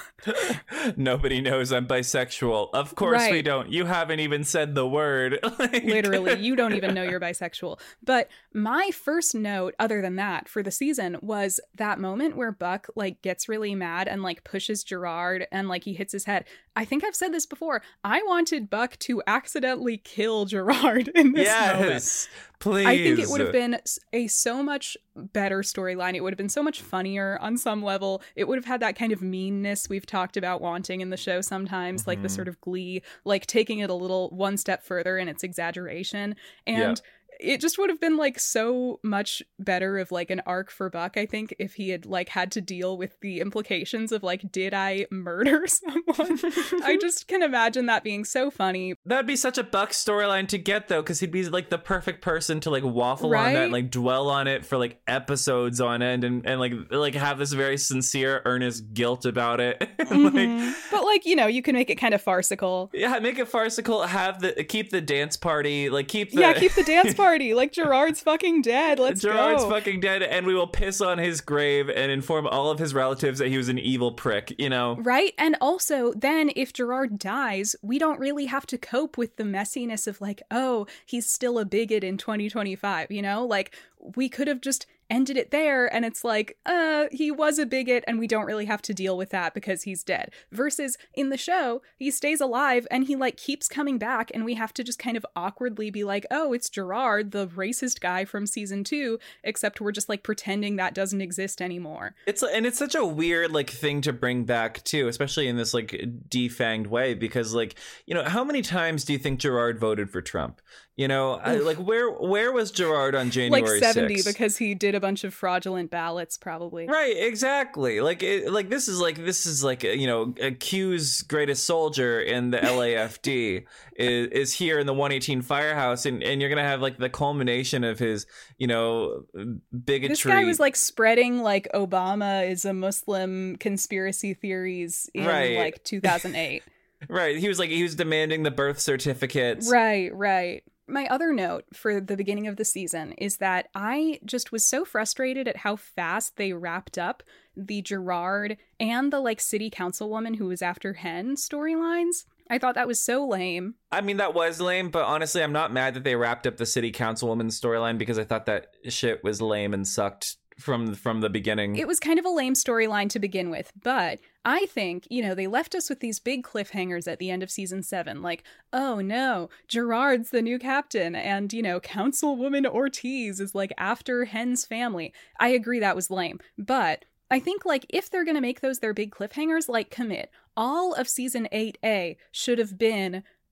Nobody knows I'm bisexual. Of course we Right. don't. You haven't even said the word. Like- Literally, you don't even know you're bisexual. But my first note, other than that, for the season was that moment where Buck like gets really mad and like pushes Gerard and like he hits his head. I think I've said this before. I wanted Buck to accidentally kill Gerard in this moment. Yes, please. I think it would have been a so much better storyline. It would have been so much funnier on some level. It would have had that kind of meanness we've talked about wanting in the show sometimes, like the Mhm. sort of glee, like taking it a little one step further in its exaggeration. And it just would have been like so much better of like an arc for Buck, I think, if he had like had to deal with the implications of like, did I murder someone? I just can imagine that being so funny. That'd be such a Buck storyline to get though, because he'd be like the perfect person to like waffle on that, Right? and, like dwell on it for like episodes on end, and, and like like have this very sincere, earnest guilt about it. Like, Mhm. But like, you know, you can make it kind of farcical. yeah, make it farcical. Have the keep the dance party, like keep the Yeah, keep the dance party. Like Gerard's fucking dead. Let's Gerard's go. fucking dead, and we will piss on his grave and inform all of his relatives that he was an evil prick. You know, Right? And also, then if Gerard dies, we don't really have to cope with the messiness of like, oh, he's still a bigot in twenty twenty-five, you know? Like, we could have just ended it there, and it's like, uh, he was a bigot, and we don't really have to deal with that because he's dead. Versus in the show, he stays alive, and he like keeps coming back, and we have to just kind of awkwardly be like, oh, it's Gerard, the racist guy from season two, except we're just like pretending that doesn't exist anymore. it's and it's such a weird like thing to bring back too, especially in this like defanged way, because like, you know, how many times do you think Gerard voted for Trump? You know, I, like where where was Gerard on January Like seventy sixth? because he did a bunch of fraudulent ballots, probably. Right, exactly. Like, it, like this is like this is like you know, Q's greatest soldier in the L A F D is is here in the one eighteen firehouse, and and you're gonna have like the culmination of his you know bigotry. This guy was like spreading like Obama is a Muslim conspiracy theories in Right. like two thousand eight. right. He was like he was demanding the birth certificates. Right, right. My other note for the beginning of the season is that I just was so frustrated at how fast they wrapped up the Gerard and the like city councilwoman who was after Hen storylines. I thought that was so lame. I mean, that was lame, but honestly, I'm not mad that they wrapped up the city councilwoman storyline, because I thought that shit was lame and sucked from from the beginning. It was kind of a lame storyline to begin with, but I think, you know, they left us with these big cliffhangers at the end of season seven, like, oh no, Gerard's the new captain, and, you know, Councilwoman Ortiz is like after Hen's family. I agree that was lame, but I think, like, if they're gonna make those their big cliffhangers, like, commit. All of season eight A should have been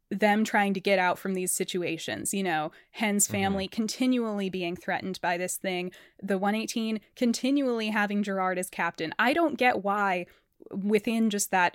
them trying to get out from these situations, you know, Hen's family mm-hmm. continually being threatened by this thing, the one eighteen continually having Gerard as captain. I don't get why within just that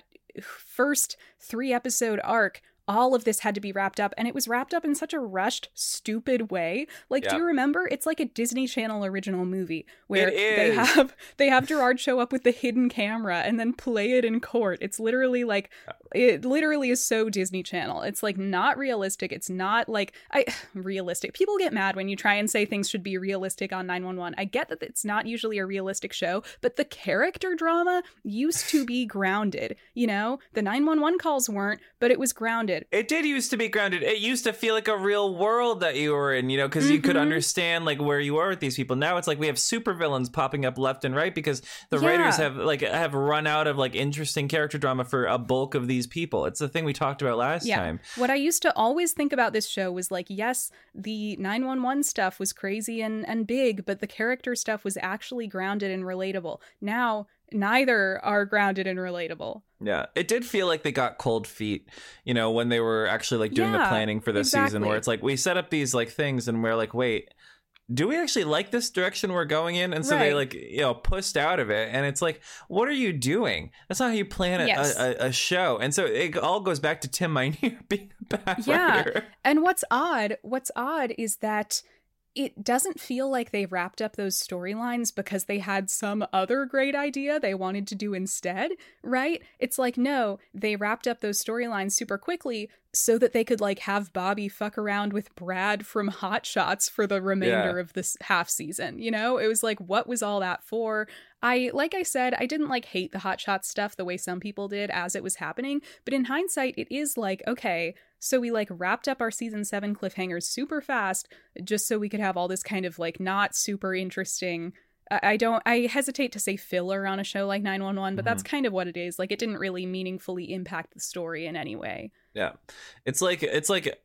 first three episode arc, all of this had to be wrapped up, and it was wrapped up in such a rushed, stupid way. Like, yeah. do you remember? It's like a Disney Channel original movie where they have they have Gerard show up with the hidden camera and then play it in court. It's literally like it literally is so Disney Channel. It's like not realistic. It's not like I realistic. People get mad when you try and say things should be realistic on nine one one. I get that it's not usually a realistic show, but the character drama used to be grounded. You know, the nine one one calls weren't, but it was grounded. It did used to be grounded. It used to feel like a real world that you were in, you know, because mm-hmm. you could understand like where you are with these people. Now it's like we have supervillains popping up left and right because the yeah. writers have like have run out of like interesting character drama for a bulk of these people. It's the thing we talked about last yeah. time. What I used to always think about this show was like, yes, the nine one one stuff was crazy and, and big, but the character stuff was actually grounded and relatable. Now, neither are grounded and relatable. Yeah, it did feel like they got cold feet, you know, when they were actually like doing yeah, the planning for this exactly. season, where it's like we set up these like things and we're like, wait, do we actually like this direction we're going in? And so right. they like, you know, pushed out of it. And it's like, what are you doing? That's not how you plan a, yes. a, a, a show. And so it all goes back to Tim Minear being a bad yeah. writer. And what's odd, what's odd is that it doesn't feel like they wrapped up those storylines because they had some other great idea they wanted to do instead, right? It's like, no, they wrapped up those storylines super quickly so that they could like have Bobby fuck around with Brad from Hot Shots for the remainder yeah. of this half season. You know, it was like, what was all that for? I, like I said, I didn't like hate the Hot Shots stuff the way some people did as it was happening. But in hindsight, it is like, okay, so we like wrapped up our season seven cliffhangers super fast just so we could have all this kind of like not super interesting. I don't, I hesitate to say filler on a show like nine one one, but mm-hmm. that's kind of what it is. Like it didn't really meaningfully impact the story in any way. Yeah. It's like, it's like,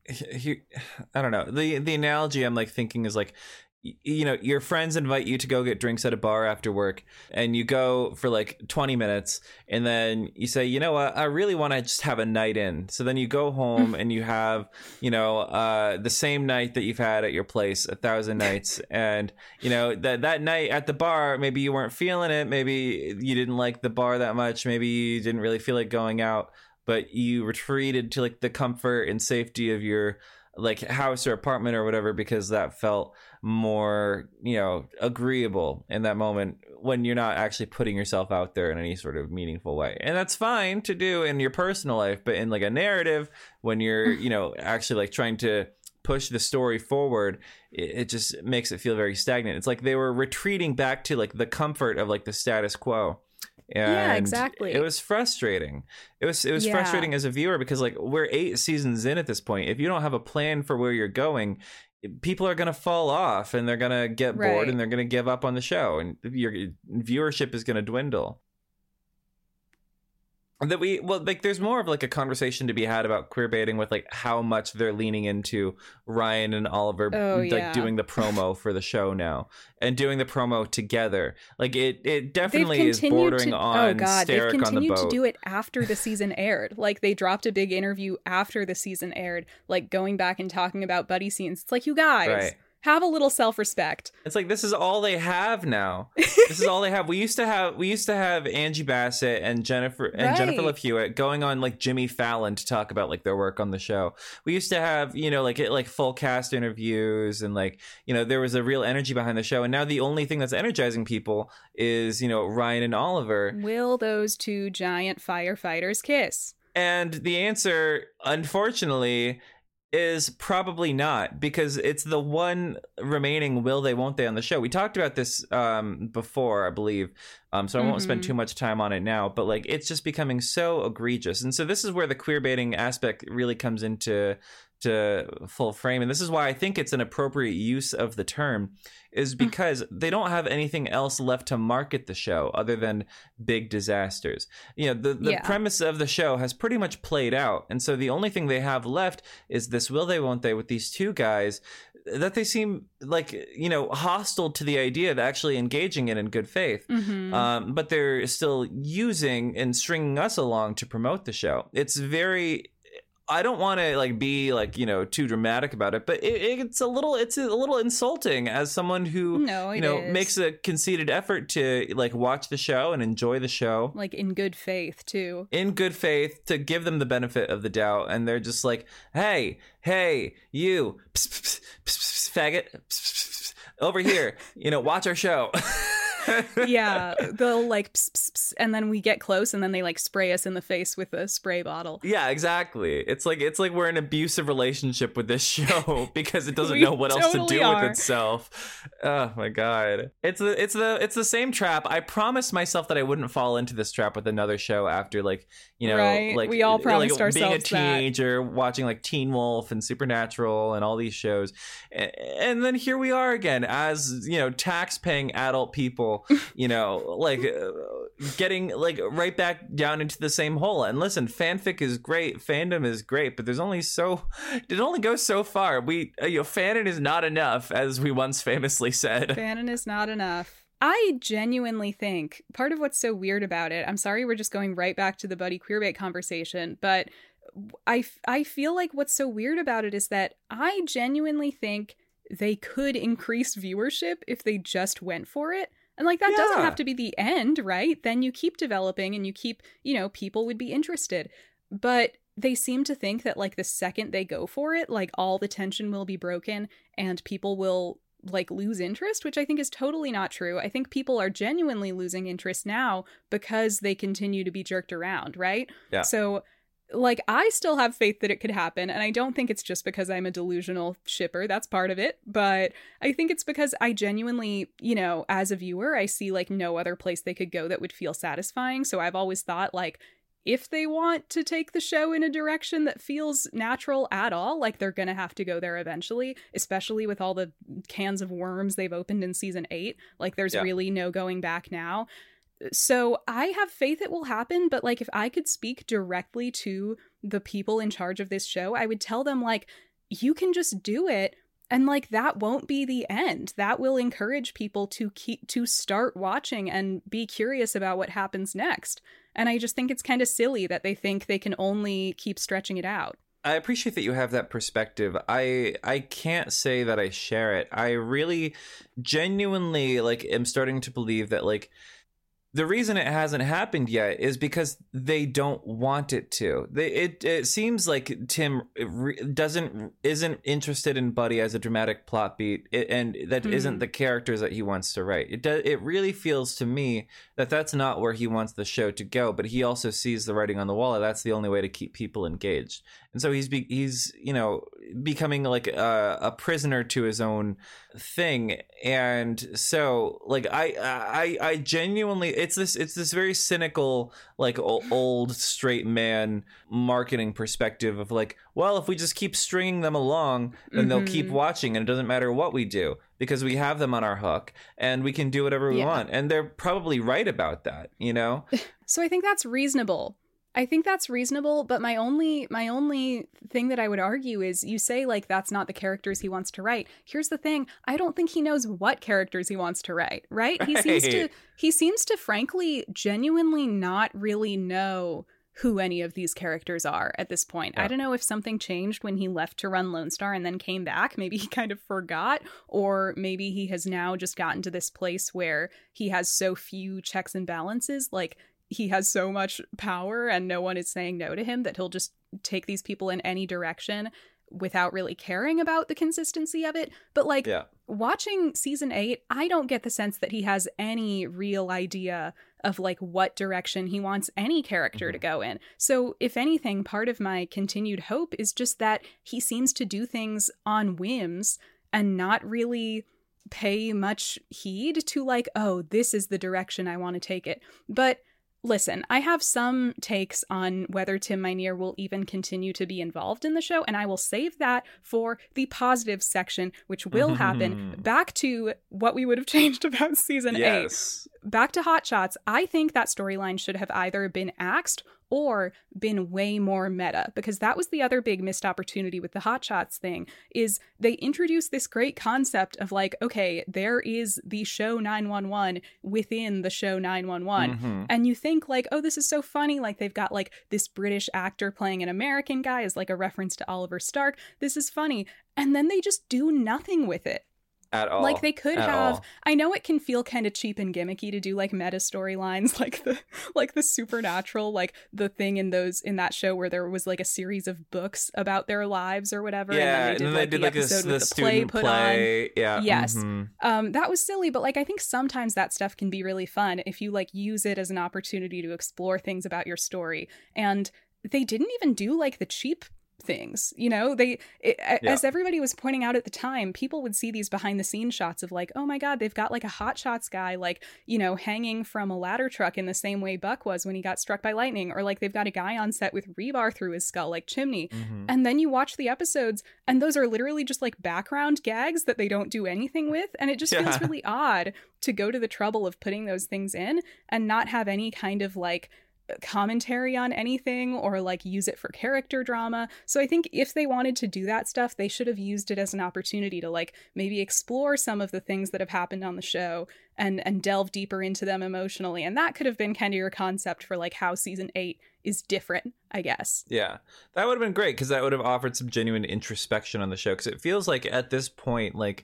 I don't know. The, the analogy I'm like thinking is like, you know, your friends invite you to go get drinks at a bar after work and you go for like twenty minutes and then you say, you know what, I really want to just have a night in. So then you go home and you have, you know, uh, the same night that you've had at your place a thousand nights. And, you know, that that night at the bar, maybe you weren't feeling it. Maybe you didn't like the bar that much. Maybe you didn't really feel like going out, but you retreated to like the comfort and safety of your like house or apartment or whatever, because that felt more, you know, agreeable in that moment when you're not actually putting yourself out there in any sort of meaningful way. And that's fine to do in your personal life, but in like a narrative, when you're, you know, actually like trying to push the story forward, it, it just makes it feel very stagnant. It's like they were retreating back to like the comfort of like the status quo. And yeah, exactly. It was frustrating. It was it was yeah. frustrating as a viewer because like we're eight seasons in at this point. If you don't have a plan for where you're going, people are going to fall off and they're going to get right. bored and they're going to give up on the show and your viewership is going to dwindle. That we well like there's more of like a conversation to be had about queer baiting with like how much they're leaning into Ryan and Oliver oh, like yeah. doing the promo for the show now and doing the promo together. Like it it definitely is bordering to, on oh God, Steric they've on the boat. continued to do it after the season aired. Like they dropped a big interview after the season aired, like going back and talking about buddy scenes. It's like, you guys. Right. Have a little self-respect. It's like this is all they have now. This is all they have. We used to have we used to have Angie Bassett and Jennifer and right. Jennifer Love Hewitt going on like Jimmy Fallon to talk about like their work on the show. We used to have, you know, like like full cast interviews and like, you know, there was a real energy behind the show. And now the only thing that's energizing people is, you know, Ryan and Oliver. Will those two giant firefighters kiss? And the answer, unfortunately, is probably not, because it's the one remaining will they won't they on the show. We talked about this um before, I believe, um so I mm-hmm. won't spend too much time on it now, but like it's just becoming so egregious. And so this is where the queer baiting aspect really comes into to full frame, and this is why I think it's an appropriate use of the term, is because they don't have anything else left to market the show other than big disasters. You know, the, the yeah. premise of the show has pretty much played out, and so the only thing they have left is this will they won't they with these two guys that they seem like, you know, hostile to the idea of actually engaging in in good faith. Mm-hmm. Um, but they're still using and stringing us along to promote the show. It's very I don't want to like be like, you know, too dramatic about it, but it, it's a little it's a little insulting as someone who, no, you know, is. makes a conceited effort to like watch the show and enjoy the show. Like in good faith, too. In good faith, to give them the benefit of the doubt. And they're just like, hey, hey, you, pss, pss, pss, pss, faggot, pss, pss, pss, over here, you know, watch our show. Yeah, they'll like pss, pss, pss, and then we get close and then they like spray us in the face with a spray bottle. Yeah, exactly. It's like it's like we're in an abusive relationship with this show because it doesn't We know what else to totally do are. with itself. Oh my god. It's the it's the it's the same trap. I promised myself that I wouldn't fall into this trap with another show after like, you know, Right. like We all promised like ourselves being a that. teenager watching like Teen Wolf and Supernatural and all these shows. And, and then here we are again as, you know, tax-paying adult people, you know, like uh, getting like right back down into the same hole. And listen, fanfic is great, fandom is great, but there's only so it only goes so far. We uh, you know, fanon is not enough, as we once famously said. Fanon is not enough. I genuinely think part of what's so weird about it, I'm sorry we're just going right back to the Buddy Queerbait conversation, but I, I feel like what's so weird about it is that I genuinely think they could increase viewership if they just went for it. And like that Yeah. doesn't have to be the end, right? Then you keep developing and you keep, you know, people would be interested. But they seem to think that like the second they go for it, like all the tension will be broken and people will like lose interest, which I think is totally not true. I think people are genuinely losing interest now because they continue to be jerked around, right? Yeah. So like I still have faith that it could happen, and I don't think it's just because I'm a delusional shipper. That's part of it, but I think it's because I genuinely, you know, as a viewer, I see like no other place they could go that would feel satisfying. So I've always thought like if they want to take the show in a direction that feels natural at all, like they're gonna have to go there eventually, especially with all the cans of worms they've opened in season eight. Like there's Yeah. really no going back now. So I have faith it will happen, but like if I could speak directly to the people in charge of this show, I would tell them like, you can just do it. And like that won't be the end. That will encourage people to keep to start watching and be curious about what happens next. And I just think it's kind of silly that they think they can only keep stretching it out. I appreciate that you have that perspective. I I can't say that I share it. I really genuinely like am starting to believe that like the reason it hasn't happened yet is because they don't want it to. They, it it seems like Tim re- doesn't isn't interested in Buddy as a dramatic plot beat, it, and that Mm. isn't the characters that he wants to write. It does. It really feels to me that that's not where he wants the show to go. But he also sees the writing on the wall. And that's the only way to keep people engaged. And so he's be, he's you know becoming like a, a prisoner to his own thing. And so like I I I genuinely it's this it's this very cynical like o- old straight man marketing perspective of like, well, if we just keep stringing them along, then Mhm. they'll keep watching, and it doesn't matter what we do because we have them on our hook and we can do whatever we Yeah. want. And they're probably right about that, you know. So I think that's reasonable. I think that's reasonable, but my only my only thing that I would argue is you say like that's not the characters he wants to write. Here's the thing, I don't think he knows what characters he wants to write, right? He seems to Right. he seems to frankly genuinely not really know who any of these characters are at this point. Yeah. I don't know if something changed when he left to run Lone Star and then came back. Maybe he kind of forgot, or maybe he has now just gotten to this place where he has so few checks and balances, like he has so much power and no one is saying no to him that he'll just take these people in any direction without really caring about the consistency of it. But like Yeah. watching season eight, I don't get the sense that he has any real idea of like what direction he wants any character to go in. So if anything, part of my continued hope is just that he seems to do things on whims and not really pay much heed to like, oh, this is the direction I want to take it. But listen, I have some takes on whether Tim Minear will even continue to be involved in the show, and I will save that for the positive section, which will happen. Back to what we would have changed about season Yes. back to Hot Shots, I think that storyline should have either been axed or been way more meta, because that was the other big missed opportunity with the Hot Shots thing, is they introduced this great concept of like, okay, there is the show nine one one within the show nine one one. Mm-hmm. And you think like, oh, this is so funny. Like they've got like this British actor playing an American guy as like a reference to Oliver Stark. This is funny. And then they just do nothing with it. At all. Like they could At have all. I know it can feel kind of cheap and gimmicky to do like meta storylines, like the like the Supernatural, like the thing in those in that show where there was like a series of books about their lives or whatever. Yeah, and then they did, and then like, they did the like episode this, with the the play student put play. on. Yeah. Yes. Mm-hmm. Um, that was silly, but like I think sometimes that stuff can be really fun if you like use it as an opportunity to explore things about your story. And they didn't even do like the cheap things, you know, they it, yeah. as everybody was pointing out at the time, people would see these behind the scenes shots of like, oh my god, they've got like a Hot Shots guy like, you know, hanging from a ladder truck in the same way Buck was when he got struck by lightning, or like they've got a guy on set with rebar through his skull like Chimney. Mm-hmm. And then you watch the episodes and those are literally just like background gags that they don't do anything with, and it just yeah. feels really odd to go to the trouble of putting those things in and not have any kind of like commentary on anything or like use it for character drama. So I think if they wanted to do that stuff, they should have used it as an opportunity to like maybe explore some of the things that have happened on the show and and delve deeper into them emotionally. And that could have been kind of your concept for like how season eight is different, I guess. Yeah, that would have been great, because that would have offered some genuine introspection on the show, because it feels like at this point, like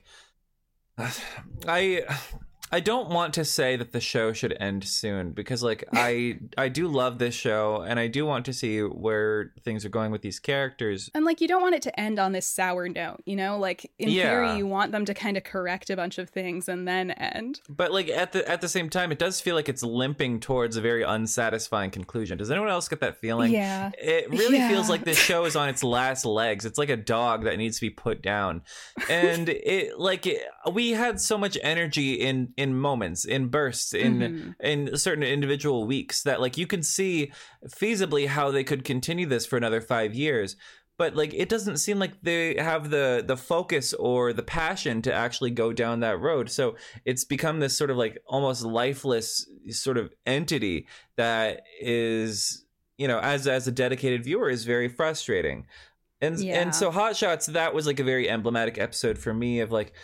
I I don't want to say that the show should end soon, because like I I do love this show and I do want to see where things are going with these characters. And like you don't want it to end on this sour note, you know? Like in yeah. theory you want them to kind of correct a bunch of things and then end. But like at the at the same time it does feel like it's limping towards a very unsatisfying conclusion. Does anyone else get that feeling? Yeah. It really yeah. feels like this show is on its last legs. It's like a dog that needs to be put down. And it like it, we had so much energy in in moments, in bursts, in mm-hmm. in certain individual weeks that like you can see feasibly how they could continue this for another five years. But like it doesn't seem like they have the the focus or the passion to actually go down that road. So it's become this sort of like almost lifeless sort of entity that is, you know, as as a dedicated viewer is very frustrating. And yeah. and so Hot Shots, that was like a very emblematic episode for me of like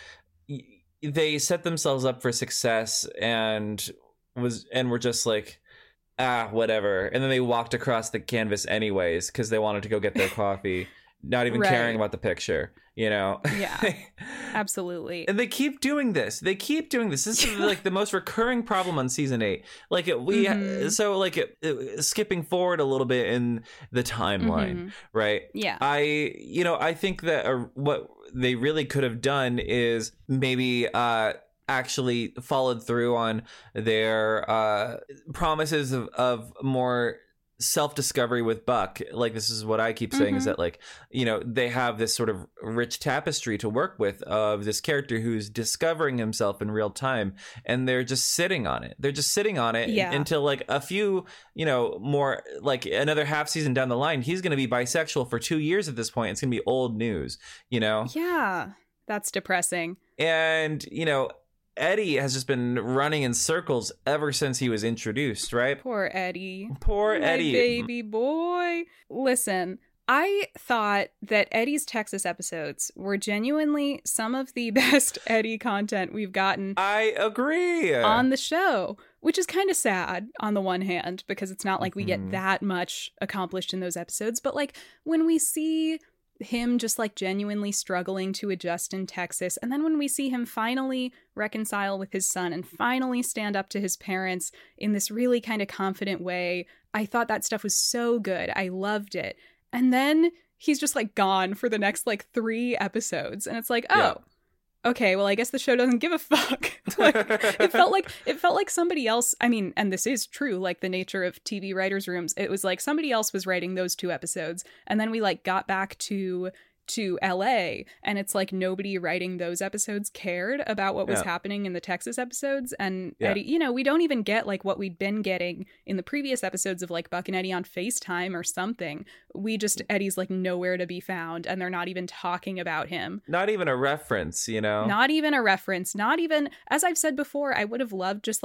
they set themselves up for success and was and were just like, ah, whatever. And then they walked across the canvas anyways because they wanted to go get their coffee, not even right. caring about the picture, you know? Yeah, absolutely. And they keep doing this. They keep doing this. This is like the most recurring problem on season eight. Like we, mm-hmm. so like it, it, skipping forward a little bit in the timeline, mm-hmm. right? Yeah. I, you know, I think that uh, what they really could have done is maybe uh, actually followed through on their uh, promises of, of more self-discovery with Buck. Like this is what I keep saying mm-hmm. is that like, you know, they have this sort of rich tapestry to work with of this character who's discovering himself in real time, and they're just sitting on it. They're just sitting on it yeah. until like a few, you know, more like another half season down the line, he's going to be bisexual for two years at this point. It's going to be old news, you know? Yeah, that's depressing. And, you know, Eddie has just been running in circles ever since he was introduced, right? Poor Eddie. Poor My Eddie. baby boy. Listen, I thought that Eddie's Texas episodes were genuinely some of the best Eddie content we've gotten. I agree. On the show, which is kind of sad on the one hand, because it's not like we get Mm-hmm. that much accomplished in those episodes. But like when we see him just like genuinely struggling to adjust in Texas, and then when we see him finally reconcile with his son and finally stand up to his parents in this really kind of confident way, I thought that stuff was so good. I loved it. And then he's just like gone for the next like three episodes, and it's like, oh yeah. Okay, well, I guess the show doesn't give a fuck. Like, it felt like it felt like somebody else. I mean, and this is true, like the nature of T V writers' rooms. It was like somebody else was writing those two episodes, and then we like got back to to L A, and it's like nobody writing those episodes cared about what was yeah. happening in the Texas episodes. And yeah. Eddie, you know, we don't even get like what we'd been getting in the previous episodes of like Buck and Eddie on FaceTime or something. We just, Eddie's like nowhere to be found, and they're not even talking about him. Not even a reference, you know? Not even a reference. Not even, as I've said before, I would have loved just like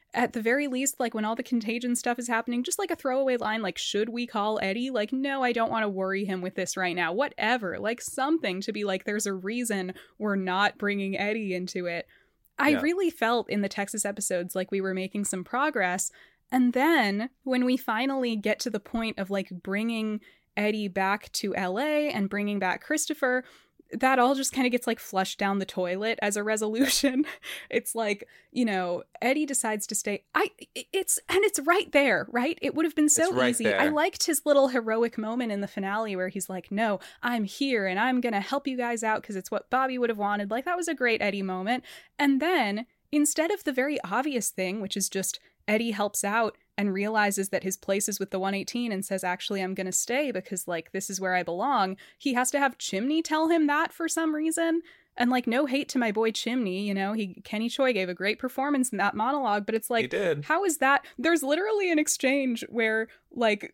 at the very least, like when all the contagion stuff is happening, just like a throwaway line, like, should we call Eddie? Like, no, I don't want to worry him with this right now. Whatever, like something to be like, there's a reason we're not bringing Eddie into it. I yeah. really felt in the Texas episodes like we were making some progress. And then when we finally get to the point of like bringing Eddie back to L A and bringing back Christopher, that all just kind of gets like flushed down the toilet as a resolution. It's like, you know, Eddie decides to stay. I it's and it's right there, right? It would have been so right easy. There. I liked his little heroic moment in the finale where he's like, no, I'm here and I'm going to help you guys out because it's what Bobby would have wanted. Like, that was a great Eddie moment. And then instead of the very obvious thing, which is just Eddie helps out and realizes that his place is with the one eighteen and says, actually, I'm going to stay because, like, this is where I belong. He has to have Chimney tell him that for some reason. And, like, no hate to my boy Chimney, you know, he Kenny Choi gave a great performance in that monologue, but it's like, he did. How is that? There's literally an exchange where, like,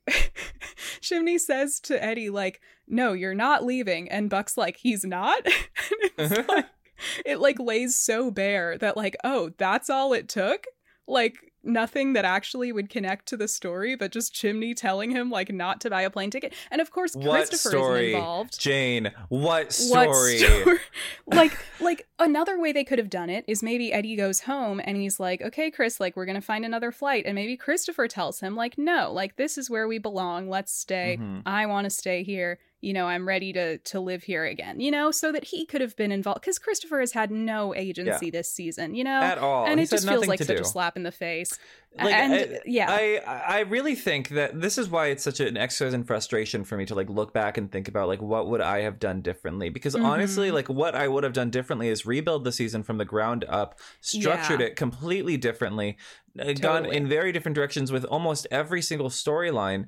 Chimney says to Eddie, like, no, you're not leaving. And Buck's like, he's not? And it's like, it, like, lays so bare that, like, oh, that's all it took? Like, nothing that actually would connect to the story, but just Chimney telling him, like, not to buy a plane ticket. And of course, what Christopher story? Isn't involved. Jane, what story? What story? like, like, another way they could have done it is maybe Eddie goes home and he's like, okay, Chris, like, we're gonna find another flight. And maybe Christopher tells him, like, no, like, this is where we belong. Let's stay. Mm-hmm. I want to stay here. You know, I'm ready to to live here again, you know, so that he could have been involved. Because Christopher has had no agency yeah. this season, you know? At all. And He's it just feels like such do. a slap in the face. Like, and I, yeah. I, I really think that this is why it's such an exercise in frustration for me to, like, look back and think about, like, what would I have done differently? Because mm-hmm. honestly, like, what I would have done differently is rebuild the season from the ground up, structured yeah. it completely differently, Totally. Gone in very different directions with almost every single storyline,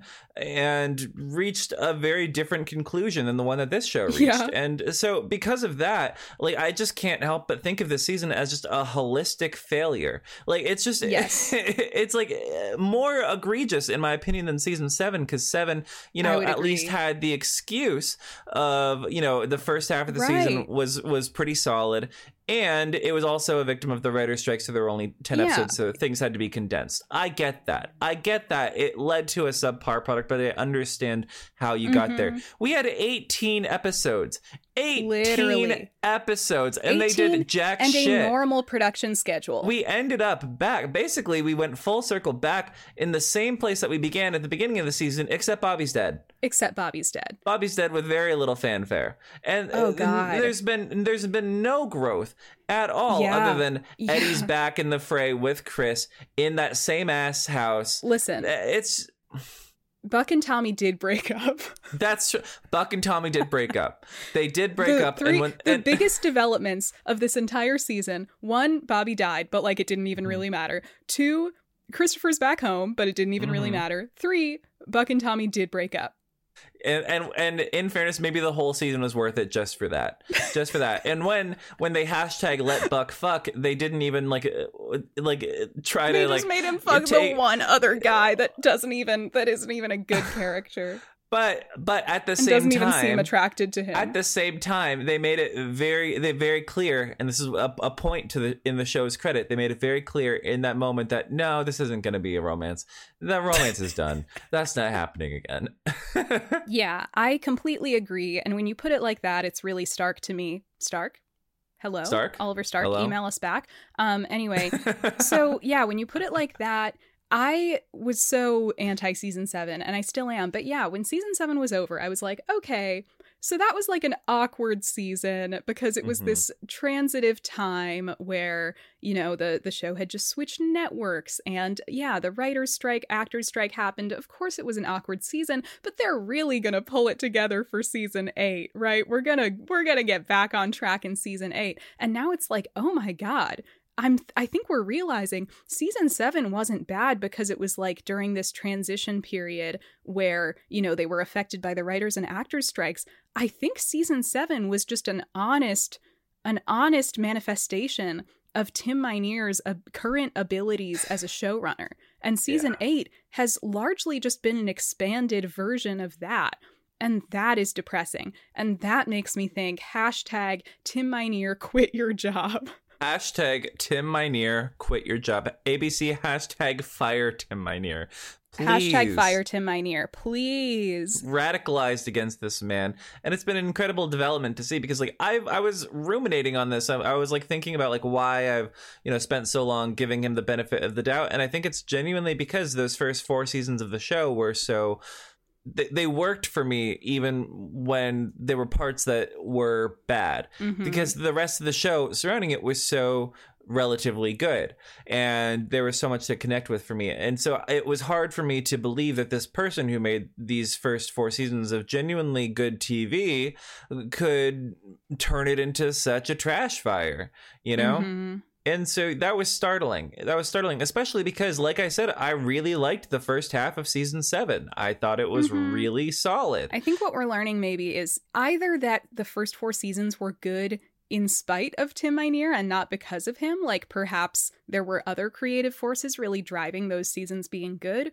and reached a very different conclusion than the one that this show reached. Yeah. And so because of that, like, I just can't help but think of this season as just a holistic failure. Like, it's just, yes. it's like more egregious in my opinion than season seven, because seven, you know, at agree. least had the excuse of, you know, the first half of the right. season was was pretty solid. And it was also a victim of the writer's strike, so there were only ten yeah. episodes, so things had to be condensed. I get that. I get that. It led to a subpar product, but I understand how you mm-hmm. got there. We had eighteen episodes. eighteen Literally. episodes, and they did jack and shit. And a normal production schedule. We ended up back. Basically, we went full circle back in the same place that we began at the beginning of the season, except Bobby's dead. Except Bobby's dead. Bobby's dead with very little fanfare. And oh, God. there's been there's been no growth at all yeah. other than yeah. Eddie's back in the fray with Chris in that same ass house. Listen. It's... Buck and Tommy did break up. That's true. Buck and Tommy did break up. They did break the up. Three, and when, and... the biggest developments of this entire season: one, Bobby died, but like it didn't even mm-hmm. really matter. Two, Christopher's back home, but it didn't even mm-hmm. really matter. Three, Buck and Tommy did break up. And, and and in fairness, maybe the whole season was worth it just for that, just for that. And when when they hashtag let Buck fuck, they didn't even like like try they to just like made him fuck take... the one other guy that doesn't even that isn't even a good character. But but at the and same doesn't time, even seem attracted to him. At the same time, they made it very they very clear, and this is a, a point to the in the show's credit. They made it very clear in that moment that no, this isn't going to be a romance. The romance is done. That's not happening again. Yeah, I completely agree. And when you put it like that, it's really stark to me. Stark? Hello, Stark? Oliver Stark. Hello? Email us back. Um. Anyway, so yeah, when you put it like that. I was so anti-season seven, and I still am. But yeah, when season seven was over, I was like, okay, so that was like an awkward season because it was mm-hmm. this transitive time where, you know, the, the show had just switched networks. And yeah, the writer's strike, actor's strike happened. Of course, it was an awkward season, but they're really going to pull it together for season eight, right? We're going to we're going to get back on track in season eight. And now it's like, oh my God. I'm, I think we're realizing season seven wasn't bad because it was like during this transition period where, you know, they were affected by the writers and actors strikes. I think season seven was just an honest, an honest manifestation of Tim Minear's uh, current abilities as a showrunner. And season yeah. eight has largely just been an expanded version of that. And that is depressing. And that makes me think, hashtag Tim Minear, quit your job. Hashtag Tim Minear, quit your job. A B C, hashtag fire Tim Minear. Please. Hashtag fire Tim Minear, please. Radicalized against this man. And it's been an incredible development to see because like I I was ruminating on this. I, I was like thinking about like why I've, you know, spent so long giving him the benefit of the doubt. And I think it's genuinely because those first four seasons of the show were so... They, they worked for me even when there were parts that were bad. Mm-hmm. Because the rest of the show surrounding it was so... relatively good, and there was so much to connect with for me, and so it was hard for me to believe that this person who made these first four seasons of genuinely good T V could turn it into such a trash fire, you know. Mm-hmm. And so that was startling. That was startling, especially because, like I said, I really liked the first half of season seven. I thought it was mm-hmm. really solid. I think what we're learning maybe is either that the first four seasons were good in spite of Tim Minear and not because of him, like perhaps there were other creative forces really driving those seasons being good,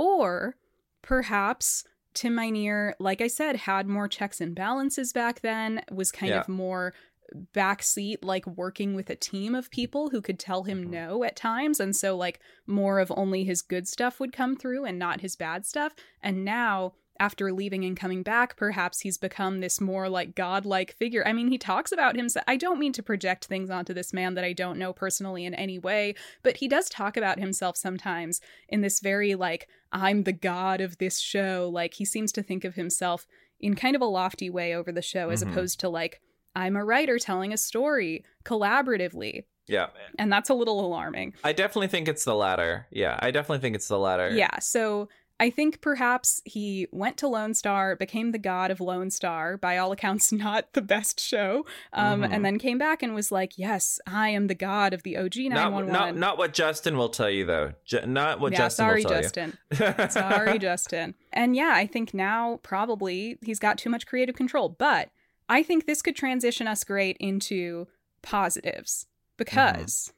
or perhaps Tim Minear, like I said, had more checks and balances back then, was kind yeah. of more backseat, like working with a team of people who could tell him no at times, and so like more of only his good stuff would come through and not his bad stuff. And now after leaving and coming back, perhaps he's become this more like godlike figure. I mean, he talks about himself. I don't mean to project things onto this man that I don't know personally in any way, but he does talk about himself sometimes in this very like, I'm the god of this show. Like he seems to think of himself in kind of a lofty way over the show, as mm-hmm. opposed to like, I'm a writer telling a story collaboratively. Yeah. And that's a little alarming. I definitely think it's the latter. Yeah, I definitely think it's the latter. Yeah, so I think perhaps he went to Lone Star, became the god of Lone Star, by all accounts not the best show, um, mm-hmm. and then came back and was like, yes, I am the god of the O G nine one one. Not, not, not what Justin will tell you, though. J- not what yeah, Justin sorry, will tell Justin. you. Sorry, Justin. And yeah, I think now probably he's got too much creative control, but I think this could transition us great into positives, because... Mm-hmm.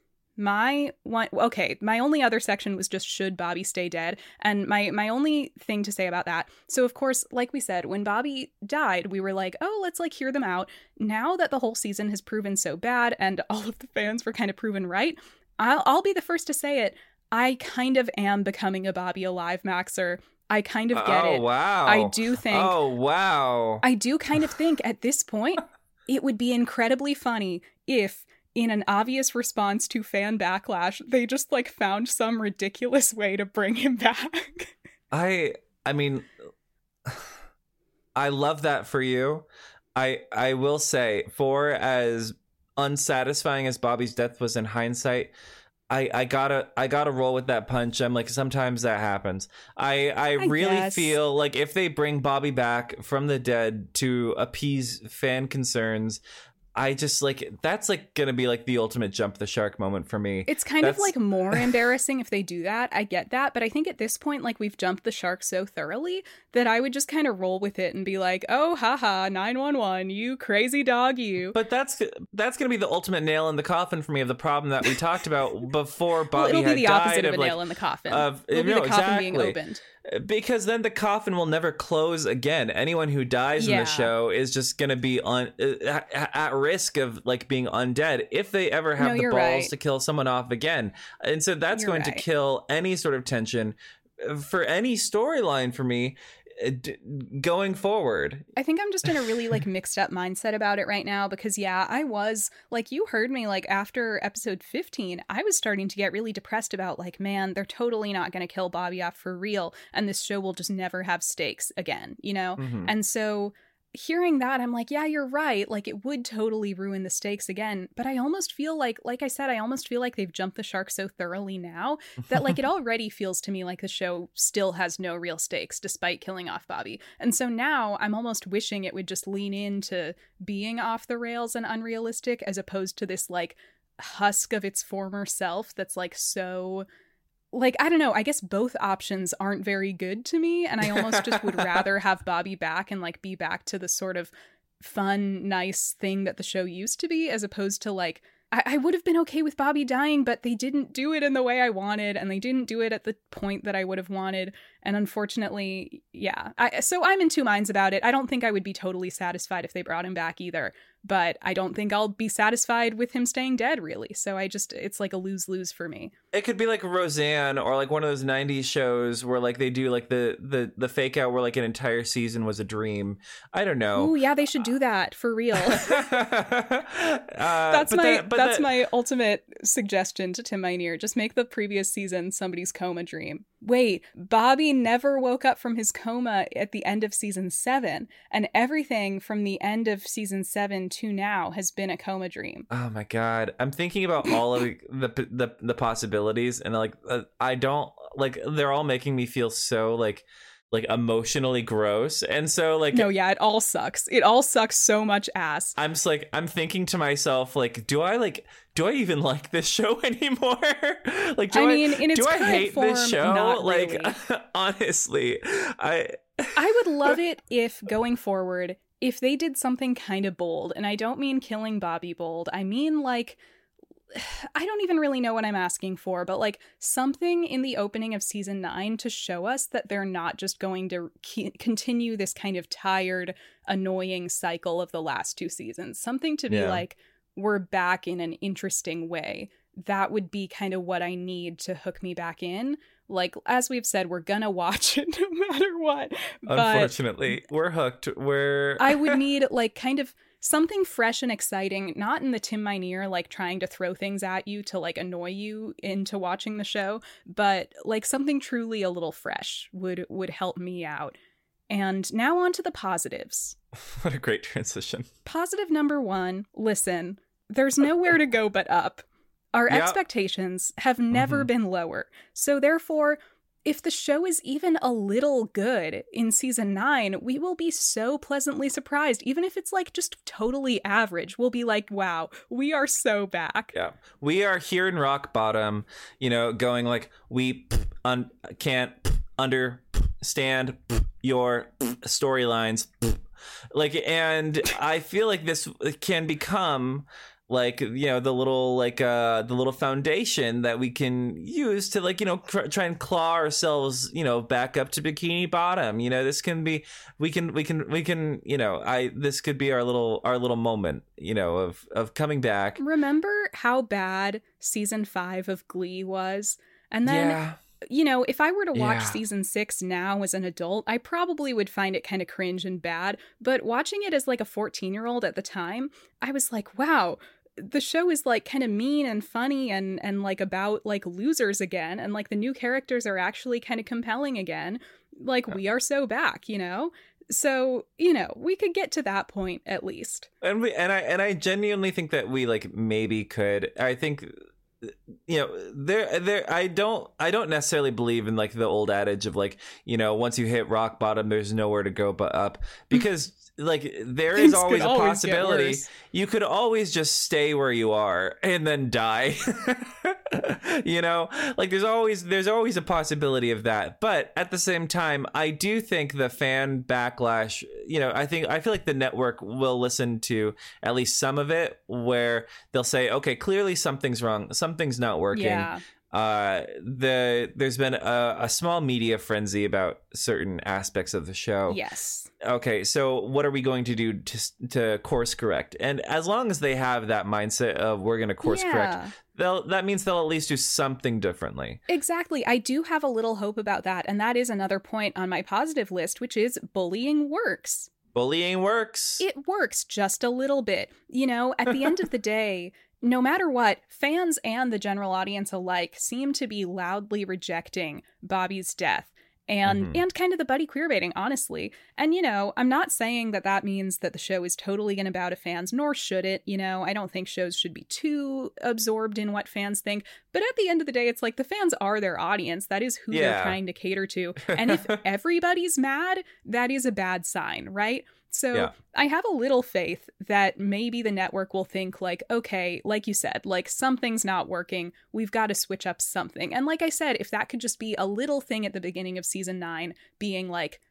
My one, okay, my only other section was just, should Bobby stay dead? And my, my only thing to say about that, so of course, like we said, when Bobby died, we were like, oh, let's like hear them out. Now that the whole season has proven so bad and all of the fans were kind of proven right, I'll, I'll be the first to say it. I kind of am becoming a Bobby Alive Maxer. I kind of get oh, it. Oh, wow. I do think. Oh, wow. I do kind of think at this point, it would be incredibly funny if, in an obvious response to fan backlash, they just like found some ridiculous way to bring him back. I I mean I love that for you. I I will say, for as unsatisfying as Bobby's death was in hindsight, I, I gotta I gotta roll with that punch. I'm like, sometimes that happens. I, I, I really guess. feel like if they bring Bobby back from the dead to appease fan concerns, I just like, that's like gonna be like the ultimate jump the shark moment for me. It's kind that's... of like more embarrassing if they do that. I get that, but I think at this point, like, we've jumped the shark so thoroughly that I would just kind of roll with it and be like, oh, haha, nine one one, you crazy dog, you. But that's that's gonna be the ultimate nail in the coffin for me of the problem that we talked about before Bobby well, it'll had be the died opposite of, of a like, nail in the coffin. Of, it'll be no, the coffin exactly. being opened. Because then the coffin will never close again. Anyone who dies yeah. in the show is just going to be on uh, at risk of like being undead if they ever have no, the balls right. to kill someone off again. And so that's you're going right. to kill any sort of tension for any storyline for me d- going forward. I think I'm just in a really like mixed up mindset about it right now because yeah, I was like, you heard me, like after episode fifteen, I was starting to get really depressed about like, man, they're totally not going to kill Bobby off for real. And this show will just never have stakes again, you know? Mm-hmm. And so hearing that, I'm like, yeah, you're right. Like it would totally ruin the stakes again. But I almost feel like, like I said, I almost feel like they've jumped the shark so thoroughly now that like it already feels to me like the show still has no real stakes despite killing off Bobby. And so now I'm almost wishing it would just lean into being off the rails and unrealistic as opposed to this like husk of its former self that's like so... Like, I don't know, I guess both options aren't very good to me, and I almost just would rather have Bobby back and, like, be back to the sort of fun, nice thing that the show used to be, as opposed to, like, I, I would have been okay with Bobby dying, but they didn't do it in the way I wanted, and they didn't do it at the point that I would have wanted, and unfortunately, yeah. I, so I'm in two minds about it. I don't think I would be totally satisfied if they brought him back either, but I don't think I'll be satisfied with him staying dead, really. So I just, it's like a lose-lose for me. It could be like Roseanne or like one of those nineties shows where like they do like the the the fake out where like an entire season was a dream. I don't know. Oh yeah, they should do that for real. uh, that's my the, that's the... my ultimate suggestion to Tim Minear. Just make the previous season somebody's coma dream. Wait, Bobby never woke up from his coma at the end of season seven, and everything from the end of season seven to now has been a coma dream. Oh my god, I'm thinking about all of the the, the possibilities, and like uh, I don't like they're all making me feel so like like emotionally gross, and so like no, yeah, it all sucks. It all sucks so much ass. I'm just like I'm thinking to myself like, do I like do I even like this show anymore? Like, do I I mean, in its do I current hate form, this show? not Like, really. honestly, I I would love it if going forward, if they did something kind of bold, and I don't mean killing Bobby bold. I mean like. I don't even really know what I'm asking for, but like something in the opening of season nine to show us that they're not just going to ke- continue this kind of tired, annoying cycle of the last two seasons. Something to be Yeah. like, we're back in an interesting way. That would be kind of what I need to hook me back in. Like, as we've said, we're gonna watch it no matter what. But unfortunately, we're hooked. We're I would need like kind of something fresh and exciting, not in the Tim Minear, like trying to throw things at you to like annoy you into watching the show, but like something truly a little fresh would would help me out. And now on to the positives. What a great transition. Positive number one, listen, there's nowhere to go but up. Our Yep. expectations have never Mhm. been lower. So therefore, if the show is even a little good in season nine, we will be so pleasantly surprised. Even if it's like just totally average, we'll be like, wow, we are so back. Yeah, we are here in rock bottom, you know, going like we un- can't understand your storylines, like, and I feel like this can become like, you know, the little like uh the little foundation that we can use to like, you know, cr- try and claw ourselves, you know, back up to Bikini Bottom. You know, this can be we can we can we can you know I this could be our little our little moment, you know, of of coming back. Remember how bad season five of Glee was? And then Yeah. you know, if I were to watch Yeah. season six now as an adult, I probably would find it kind of cringe and bad. But watching it as like a fourteen year old at the time, I was like, wow, the show is like kind of mean and funny and and like about like losers again, and like the new characters are actually kind of compelling again. Like Yeah. we are so back, you know? So, you know, we could get to that point at least. And we and I and I genuinely think that we like maybe could. I think, you know, there there I don't I don't necessarily believe in like the old adage of like, you know, once you hit rock bottom there's nowhere to go but up, because like there Things is always could a always get possibility worse. you could always just stay where you are and then die. You know, like there's always there's always a possibility of that. But at the same time, I do think the fan backlash, you know, I think I feel like the network will listen to at least some of it, where they'll say, okay, clearly something's wrong, something's not working. Yeah. Uh, the there's been a, a small media frenzy about certain aspects of the show. Yes. Okay, so what are we going to do to to course correct? And as long as they have that mindset of we're going to course Yeah. correct, they'll that means they'll at least do something differently. Exactly. I do have a little hope about that. And that is another point on my positive list, which is bullying works. Bullying works. It works just a little bit. You know, at the end of the day, no matter what, fans and the general audience alike seem to be loudly rejecting Bobby's death. And Mhm. and kind of the buddy queerbaiting, honestly. And, you know, I'm not saying that that means that the show is totally going to bow to fans, nor should it. You know, I don't think shows should be too absorbed in what fans think. But at the end of the day, it's like the fans are their audience. That is who Yeah. they're trying to cater to. And if everybody's mad, that is a bad sign, right? So Yeah. I have a little faith that maybe the network will think like, okay, like you said, like something's not working. We've got to switch up something. And like I said, if that could just be a little thing at the beginning of season nine being like,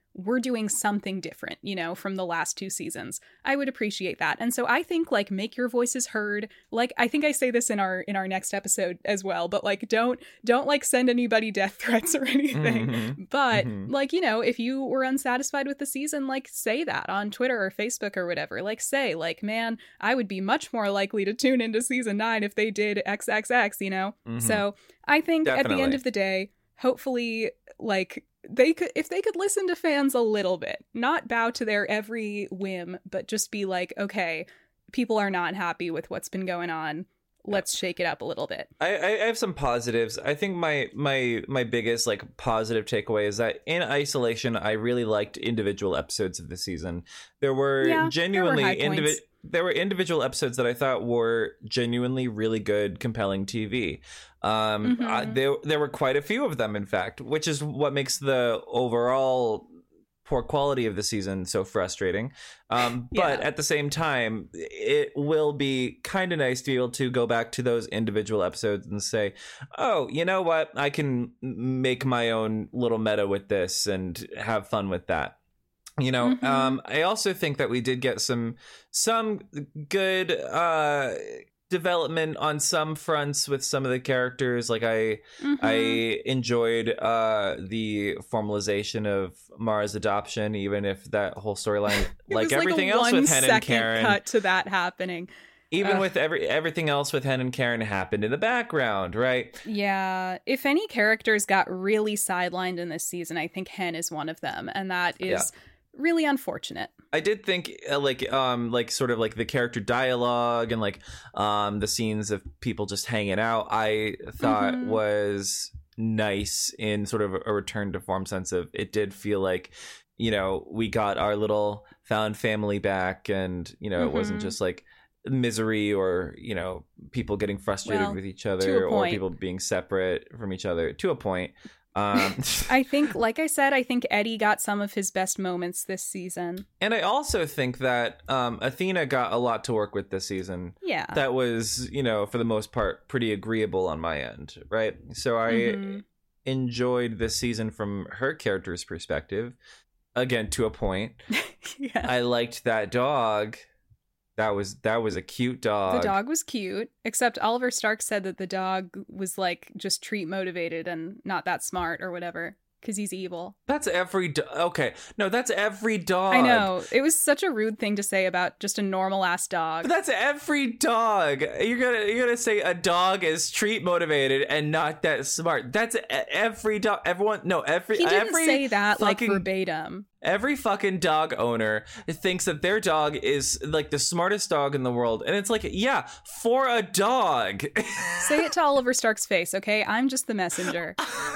we're doing something different, you know, from the last two seasons. I would appreciate that. And so I think, like, make your voices heard. Like, I think I say this in our in our next episode as well, but like don't don't like send anybody death threats or anything. Mm-hmm. But mm-hmm. like, you know, if you were unsatisfied with the season, like, say that on Twitter or Facebook or whatever. Like, say, like, man, I would be much more likely to tune into season nine if they did X X X, you know? Mm-hmm. So I think Definitely. At the end of the day, hopefully, like, they could, if they could listen to fans a little bit, not bow to their every whim, but just be like, okay, people are not happy with what's been going on. Let's shake it up a little bit. I, I have some positives. I think my my my biggest like positive takeaway is that in isolation, I really liked individual episodes of the season. There were yeah, genuinely individual. There were individual episodes that I thought were genuinely really good, compelling T V. Um, mm-hmm. I, there, there were quite a few of them, in fact, which is what makes the overall poor quality of the season so frustrating. Um, yeah. But at the same time, it will be kind of nice to be able to go back to those individual episodes and say, oh, you know what? I can make my own little meta with this and have fun with that. You know, mm-hmm. um, I also think that we did get some some good uh, development on some fronts with some of the characters. Like I mm-hmm. I enjoyed uh, the formalization of Mara's adoption, even if that whole storyline, like everything like else with Hen and Karen, cut to that happening. Even Ugh. with every everything else with Hen and Karen happened in the background, right? Yeah. If any characters got really sidelined in this season, I think Hen is one of them, and that is. Yeah. Really unfortunate. I did think uh, like um like sort of like the character dialogue and like um the scenes of people just hanging out, I thought mm-hmm. was nice in sort of a return to form sense of it did feel like, you know, we got our little found family back, and you know mm-hmm. it wasn't just like misery or, you know, people getting frustrated well, with each other or people being separate from each other to a point. Um, I think, like I said, I think Eddie got some of his best moments this season. And I also think that um, Athena got a lot to work with this season. Yeah. That was, you know, for the most part, pretty agreeable on my end, right? So I mm-hmm. enjoyed this season from her character's perspective. Again, to a point. yeah. I liked that dog. That was that was a cute dog. The dog was cute, except Oliver Stark said that the dog was like just treat motivated and not that smart or whatever because he's evil. That's every do- okay. No, that's every dog. I know. It was such a rude thing to say about just a normal ass dog. But that's every dog. You're gonna you're gonna say a dog is treat motivated and not that smart. That's every dog. Everyone, no, every. He didn't every say that fucking, like verbatim. Every fucking dog owner thinks that their dog is like the smartest dog in the world. And it's like, yeah, for a dog. Say it to Oliver Stark's face, okay? I'm just the messenger.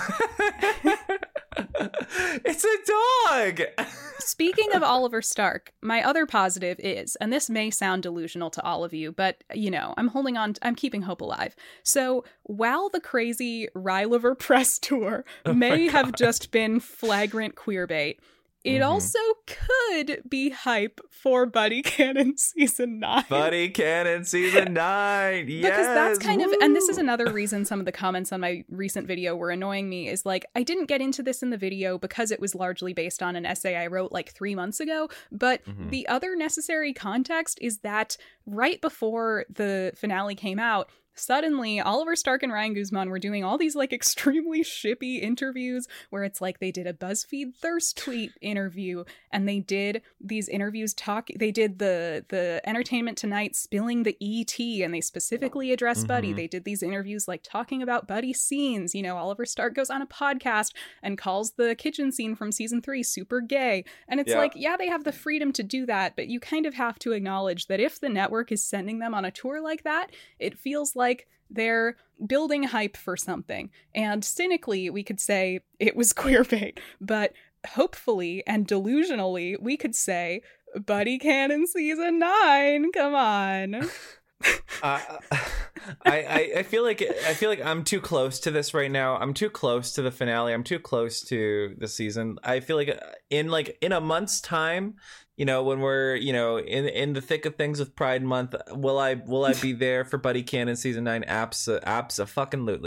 It's a dog. Speaking of Oliver Stark, my other positive is, and this may sound delusional to all of you, but, you know, I'm holding on, I'm keeping hope alive. So while the crazy Rylover press tour oh may have just been flagrant queerbait, it mm-hmm. also could be hype for Buddy Cannon season nine. Buddy Cannon season nine, yes. Because that's kind Woo. of, and this is another reason some of the comments on my recent video were annoying me, is like, I didn't get into this in the video because it was largely based on an essay I wrote like three months ago. But mm-hmm. the other necessary context is that right before the finale came out, suddenly Oliver Stark and Ryan Guzman were doing all these like extremely shippy interviews where it's like they did a BuzzFeed thirst tweet interview and they did these interviews talk they did the the Entertainment Tonight spilling the E T and they specifically addressed mm-hmm. Buddy. They did these interviews like talking about Buddy scenes. You know, Oliver Stark goes on a podcast and calls the kitchen scene from season three super gay. And it's yeah. like, yeah, they have the freedom to do that, but you kind of have to acknowledge that if the network is sending them on a tour like that, it feels like like they're building hype for something. And cynically, we could say it was queerbait, but hopefully and delusionally, we could say Buddy Cannon season nine. Come on. uh, I, I feel like I feel like I'm too close to this right now. I'm too close to the finale. I'm too close to the season. I feel like in like in a month's time, you know, when we're, you know, in in the thick of things with Pride Month, will I will I be there for Buddy Cannon season nine? Abs abs fucking lutely.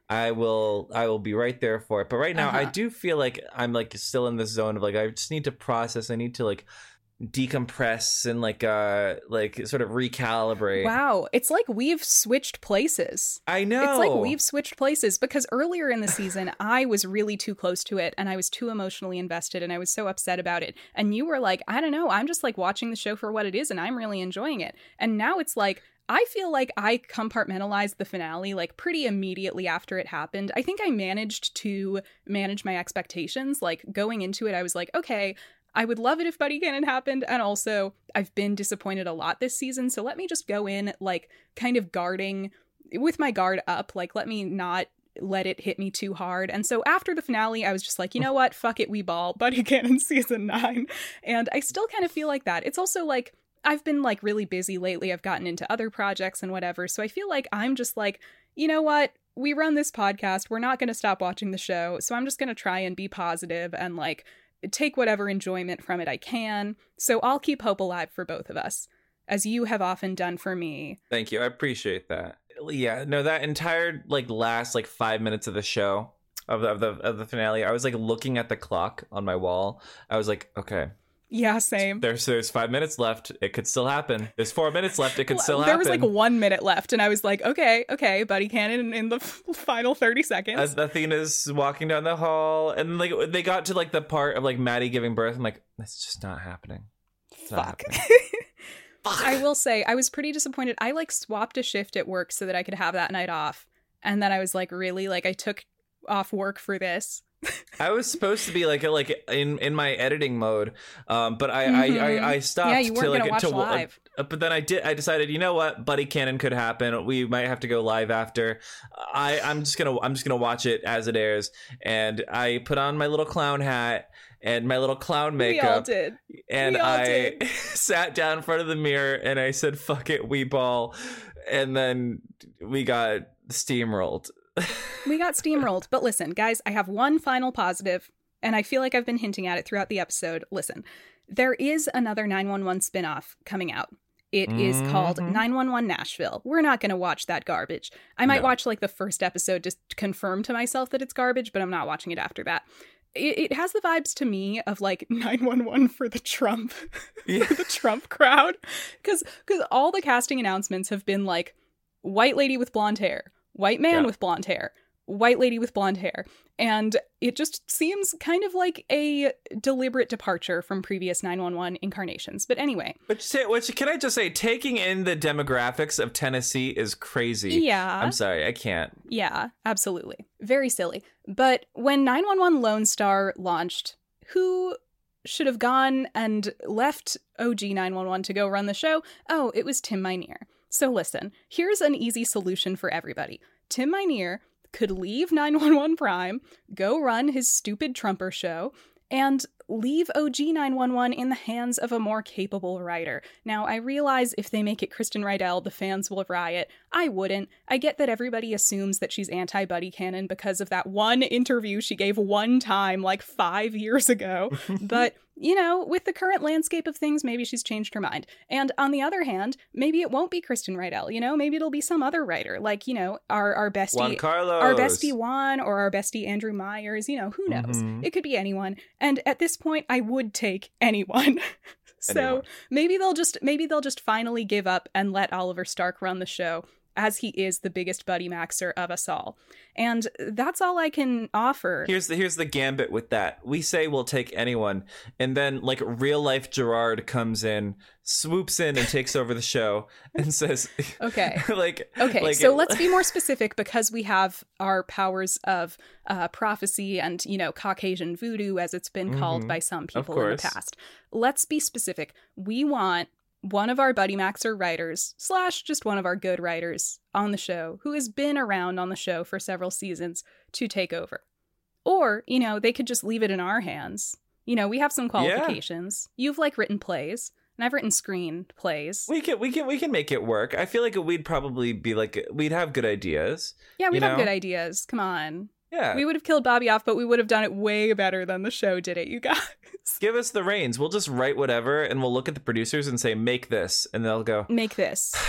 I will I will be right there for it. But right now, Uh-huh. I do feel like I'm like still in this zone of like I just need to process. I need to like decompress and like uh like sort of recalibrate. Wow, it's like we've switched places. I know. It's like we've switched places because earlier in the season, I was really too close to it and I was too emotionally invested and I was so upset about it. And you were like, I don't know, I'm just like watching the show for what it is and I'm really enjoying it. And now it's like, I feel like I compartmentalized the finale like pretty immediately after it happened. I think I managed to manage my expectations. Like going into it, I was like, okay, I would love it if Buddy Cannon happened, and also I've been disappointed a lot this season, so let me just go in, like, kind of guarding, with my guard up, like, let me not let it hit me too hard. And so after the finale, I was just like, you know what, fuck it, we ball, Buddy Cannon season nine, and I still kind of feel like that. It's also, like, I've been, like, really busy lately, I've gotten into other projects and whatever, so I feel like I'm just like, you know what, we run this podcast, we're not going to stop watching the show, so I'm just going to try and be positive and, like, take whatever enjoyment from it I can. So I'll keep hope alive for both of us, as you have often done for me. Thank you. I appreciate that. Yeah, no, that entire like last like five minutes of the show of the of the of the finale, I was like looking at the clock on my wall. I was like, okay. Yeah, same. There's there's five minutes left. It could still happen. There's four minutes left. It could still there happen. There was like one minute left, and I was like, okay, okay, Buddy Cannon in the f- final thirty seconds. As Athena's walking down the hall, and like they got to like the part of like Maddie giving birth. I'm like, that's just not happening. It's not Fuck. happening. Fuck. I will say, I was pretty disappointed. I like swapped a shift at work so that I could have that night off, and then I was like, really, like I took off work for this. I was supposed to be like like in, in my editing mode, um, but I, mm-hmm. I, I I stopped. Yeah, you weren't to, like, gonna watch to, live. Uh, but then I did. I decided, you know what, Buddy Cannon could happen. We might have to go live after. I I'm just gonna I'm just gonna watch it as it airs. And I put on my little clown hat and my little clown makeup. We all did. And we all I did. sat down in front of the mirror and I said, "Fuck it, we ball." And then we got steamrolled. We got steamrolled. But listen, guys, I have one final positive, and I feel like I've been hinting at it throughout the episode. Listen, there is another nine one one spinoff coming out. It mm-hmm. is called nine one one Nashville. We're not going to watch that garbage. I might no. watch like the first episode just to confirm to myself that it's garbage, but I'm not watching it after that. It, it has the vibes to me of like nine one one for the Trump, yeah. for the Trump crowd. Because because all the casting announcements have been like white lady with blonde hair, white man yeah. with blonde hair, white lady with blonde hair. And it just seems kind of like a deliberate departure from previous nine one one incarnations. But anyway. Which, which can I just say, taking in the demographics of Tennessee is crazy. Yeah. I'm sorry, I can't. Yeah, absolutely. Very silly. But when nine one one Lone Star launched, who should have gone and left O G nine one one to go run the show? Oh, it was Tim Minear. So listen, here's an easy solution for everybody. Tim Minear could leave nine one one Prime, go run his stupid Trumper show, and leave O G nine one one in the hands of a more capable writer. Now, I realize if they make it Kristen Rydell, the fans will riot. I wouldn't. I get that everybody assumes that she's anti-Buddy Cannon because of that one interview she gave one time, like five years ago. But, you know, with the current landscape of things, maybe she's changed her mind. And on the other hand, maybe it won't be Kristen Rydell, you know? Maybe it'll be some other writer, like, you know, our, our bestie... Juan Carlos. Our bestie Juan, or our bestie Andrew Myers, you know, who knows? Mm-hmm. It could be anyone. And at this point, I would take anyone. So anyone. maybe they'll just maybe they'll just finally give up and let Oliver Stark run the show, as he is the biggest Buddy Maxer of us all. And that's all I can offer. Here's the here's the gambit with that. We say we'll take anyone, and then like real life Gerard comes in, swoops in and takes over the show and says, okay, like okay, like so it, let's be more specific, because we have our powers of uh, prophecy and, you know, Caucasian voodoo, as it's been mm-hmm. called by some people in the past. Let's be specific. We want one of our Buddy Maxer writers, slash just one of our good writers on the show, who has been around on the show for several seasons, to take over. Or, you know, they could just leave it in our hands. You know, we have some qualifications. Yeah. You've, like, written plays, and I've written screen plays. We can, we can, we can make it work. I feel like we'd probably be, like, we'd have good ideas. Yeah, we'd you have know? good ideas. Come on. Yeah. We would have killed Bobby off, but we would have done it way better than the show did it, you guys. Give us the reins. We'll just write whatever, and we'll look at the producers and say, make this. And they'll go, make this.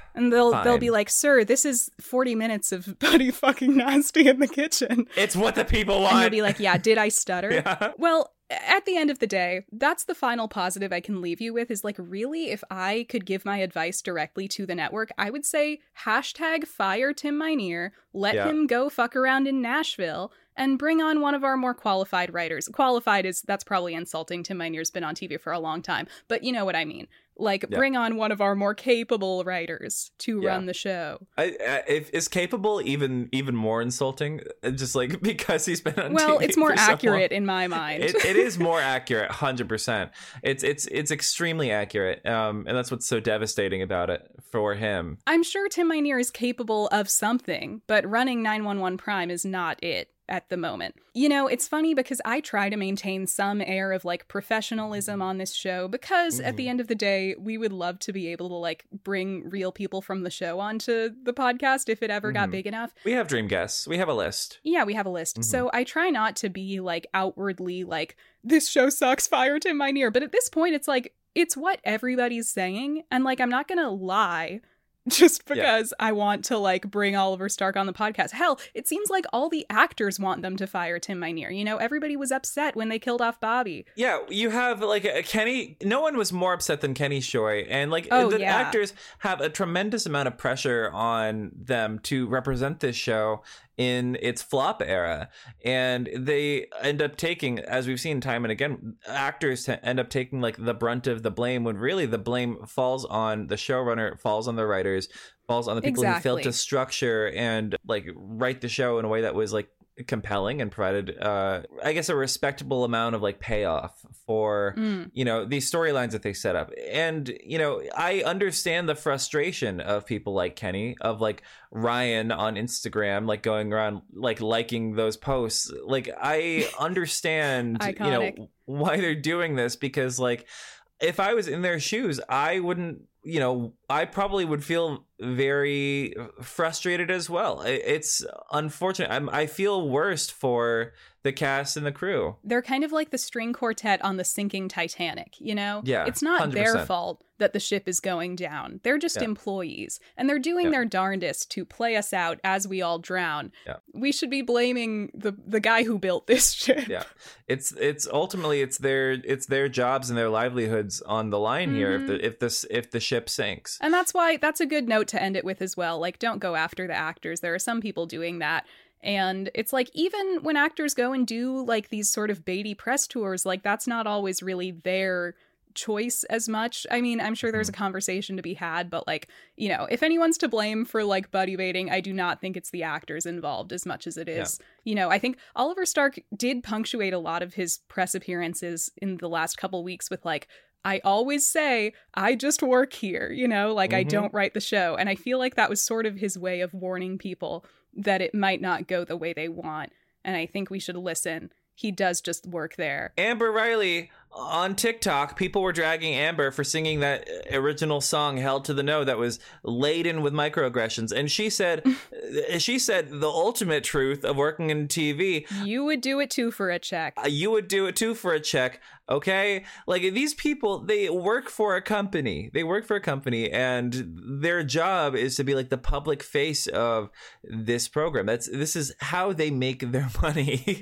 And they'll Fine. they'll be like, sir, this is forty minutes of Buddy fucking nasty in the kitchen. It's what the people want. And you'll be like, yeah, did I stutter? Yeah. Well, at the end of the day, that's the final positive I can leave you with is like, really, if I could give my advice directly to the network, I would say hashtag fire Tim Minear, let Yeah. him go fuck around in Nashville, and bring on one of our more qualified writers. Qualified is, that's probably insulting. Tim Minear's been on T V for a long time, but you know what I mean. Like, Yeah. bring on one of our more capable writers to Yeah. run the show. I, I, if, is capable even even more insulting? Just like because he's been on Well, T V it's more for so accurate long. in my mind. It, it is more accurate, one hundred percent. It's it's it's extremely accurate, um, and that's what's so devastating about it for him. I'm sure Tim Minear is capable of something, but running nine one one Prime is not it at the moment. You know, it's funny because I try to maintain some air of like professionalism on this show because Mm-hmm. at the end of the day, we would love to be able to like bring real people from the show onto the podcast if it ever got Mhm. big enough. We have dream guests. We have a list. Yeah, we have a list. Mhm. So I try not to be like outwardly like, this show sucks, fire Tim Minear. But at this point, it's like, it's what everybody's saying. And like, I'm not going to lie just because I want to like bring Oliver Stark on the podcast. Hell, it seems like all the actors want them to fire Tim Minear. You know, everybody was upset when they killed off Bobby. Yeah, you have like a Kenny. No one was more upset than Kenny Shoy, and like Oh, the yeah. actors have a tremendous amount of pressure on them to represent this show in its flop era, and they end up taking, as we've seen time and again, actors t- end up taking like the brunt of the blame when really the blame falls on the showrunner, falls on the writers, falls on the people who failed Exactly. to structure and like write the show in a way that was like compelling and provided uh I guess a respectable amount of like payoff for Mm. you know these storylines that they set up. And you know I understand the frustration of people like Kenny, of like Ryan on Instagram, like going around like liking those posts. Like I understand you Iconic. know why they're doing this, because like if I was in their shoes, I wouldn't, you know, I probably would feel very frustrated as well. I- It's unfortunate. I'm, I feel worst for the cast and the crew. They're kind of like the string quartet on the sinking Titanic, you know? Yeah, It's not one hundred their percent. fault that the ship is going down. They're just Yeah. employees, and they're doing Yeah. their darndest to play us out as we all drown. Yeah. We should be blaming the the guy who built this ship. Yeah, it's it's ultimately it's their it's their jobs and their livelihoods on the line here. If the if this if the ship sinks. And that's why that's a good note to end it with as well. Like, don't go after the actors. There are some people doing that. And it's like, even when actors go and do like these sort of baity press tours, like that's not always really their choice as much. I mean, I'm sure there's a conversation to be had, but like, you know, if anyone's to blame for like buddy baiting, I do not think it's the actors involved as much as it is. You know, I think Oliver Stark did punctuate a lot of his press appearances in the last couple weeks with like, I always say, I just work here, you know, like I Mhm. don't write the show. And I feel like that was sort of his way of warning people that it might not go the way they want. And I think we should listen. He does just work there. Amber Riley on TikTok, people were dragging Amber for singing that original song "Held to the No" that was laden with microaggressions, and she said, she said the ultimate truth of working in T V. You would do it too for a check. uh, You would do it too for a check, okay? Like these people, they work for a company. They work for a company, and their job is to be like the public face of this program. That's this is how they make their money.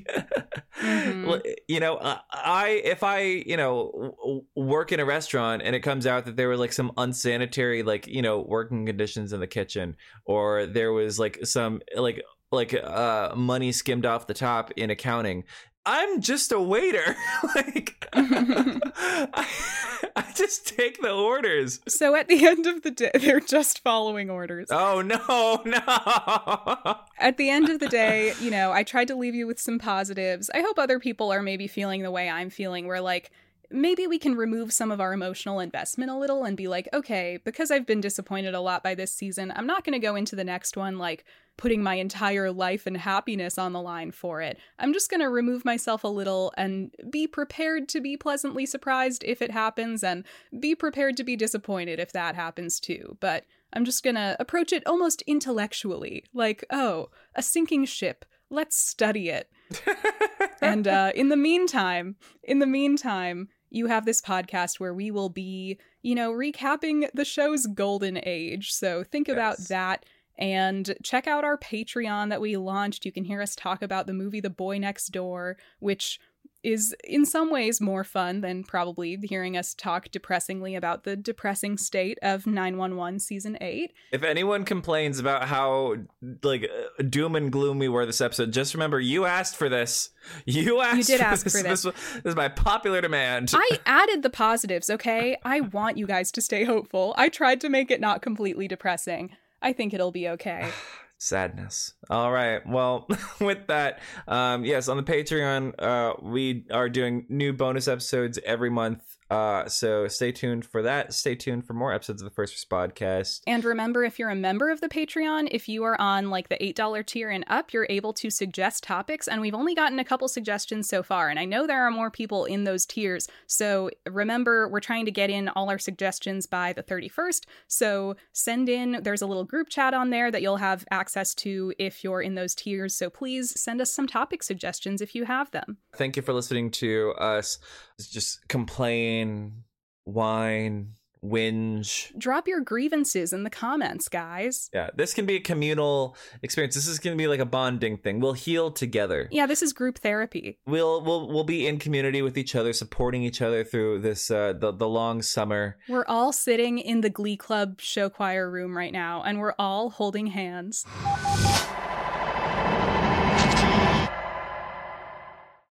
Mhm. You know, uh, I if I you know w- work in a restaurant and it comes out that there were like some unsanitary like you know working conditions in the kitchen, or there was like some like like uh money skimmed off the top in accounting, I'm just a waiter. Like I, I just take the orders. So at the end of the day, they're just following orders. Oh no, no. At the end of the day, you know, I tried to leave you with some positives. I hope other people are maybe feeling the way I'm feeling, where like, maybe we can remove some of our emotional investment a little and be like, okay, because I've been disappointed a lot by this season, I'm not going to go into the next one like putting my entire life and happiness on the line for it. I'm just going to remove myself a little and be prepared to be pleasantly surprised if it happens, and be prepared to be disappointed if that happens too. But I'm just going to approach it almost intellectually, like, oh, a sinking ship. Let's study it. And uh, in the meantime, in the meantime, you have this podcast where we will be, you know, recapping the show's golden age. So think about Yes. that. And check out our Patreon that we launched. You can hear us talk about the movie The Boy Next Door, which is in some ways more fun than probably hearing us talk depressingly about the depressing state of nine one one Season eight. If anyone complains about how like uh, doom and gloom we were this episode, just remember you asked for this. You asked You did for ask this. for this. This, this is my popular demand. I added the positives, okay? I want you guys to stay hopeful. I tried to make it not completely depressing. I think it'll be okay. Sadness. All right. Well, with that, um, yes, on the Patreon, uh, we are doing new bonus episodes every month. Uh, so stay tuned for that. Stay tuned for more episodes of the First First Podcast. And remember, if you're a member of the Patreon, if you are on like the eight dollar tier and up, you're able to suggest topics. And we've only gotten a couple suggestions so far. And I know there are more people in those tiers. So remember, we're trying to get in all our suggestions by the thirty-first. So send in, there's a little group chat on there that you'll have access to if you're in those tiers. So please send us some topic suggestions if you have them. Thank you for listening to us just complain, whine, whinge. Drop your grievances in the comments, guys. Yeah, this can be a communal experience. This is going to be like a bonding thing. We'll heal together. Yeah, this is group therapy. We'll we'll we'll be in community with each other, supporting each other through this uh, the the long summer. We're all sitting in the Glee Club show choir room right now, and we're all holding hands.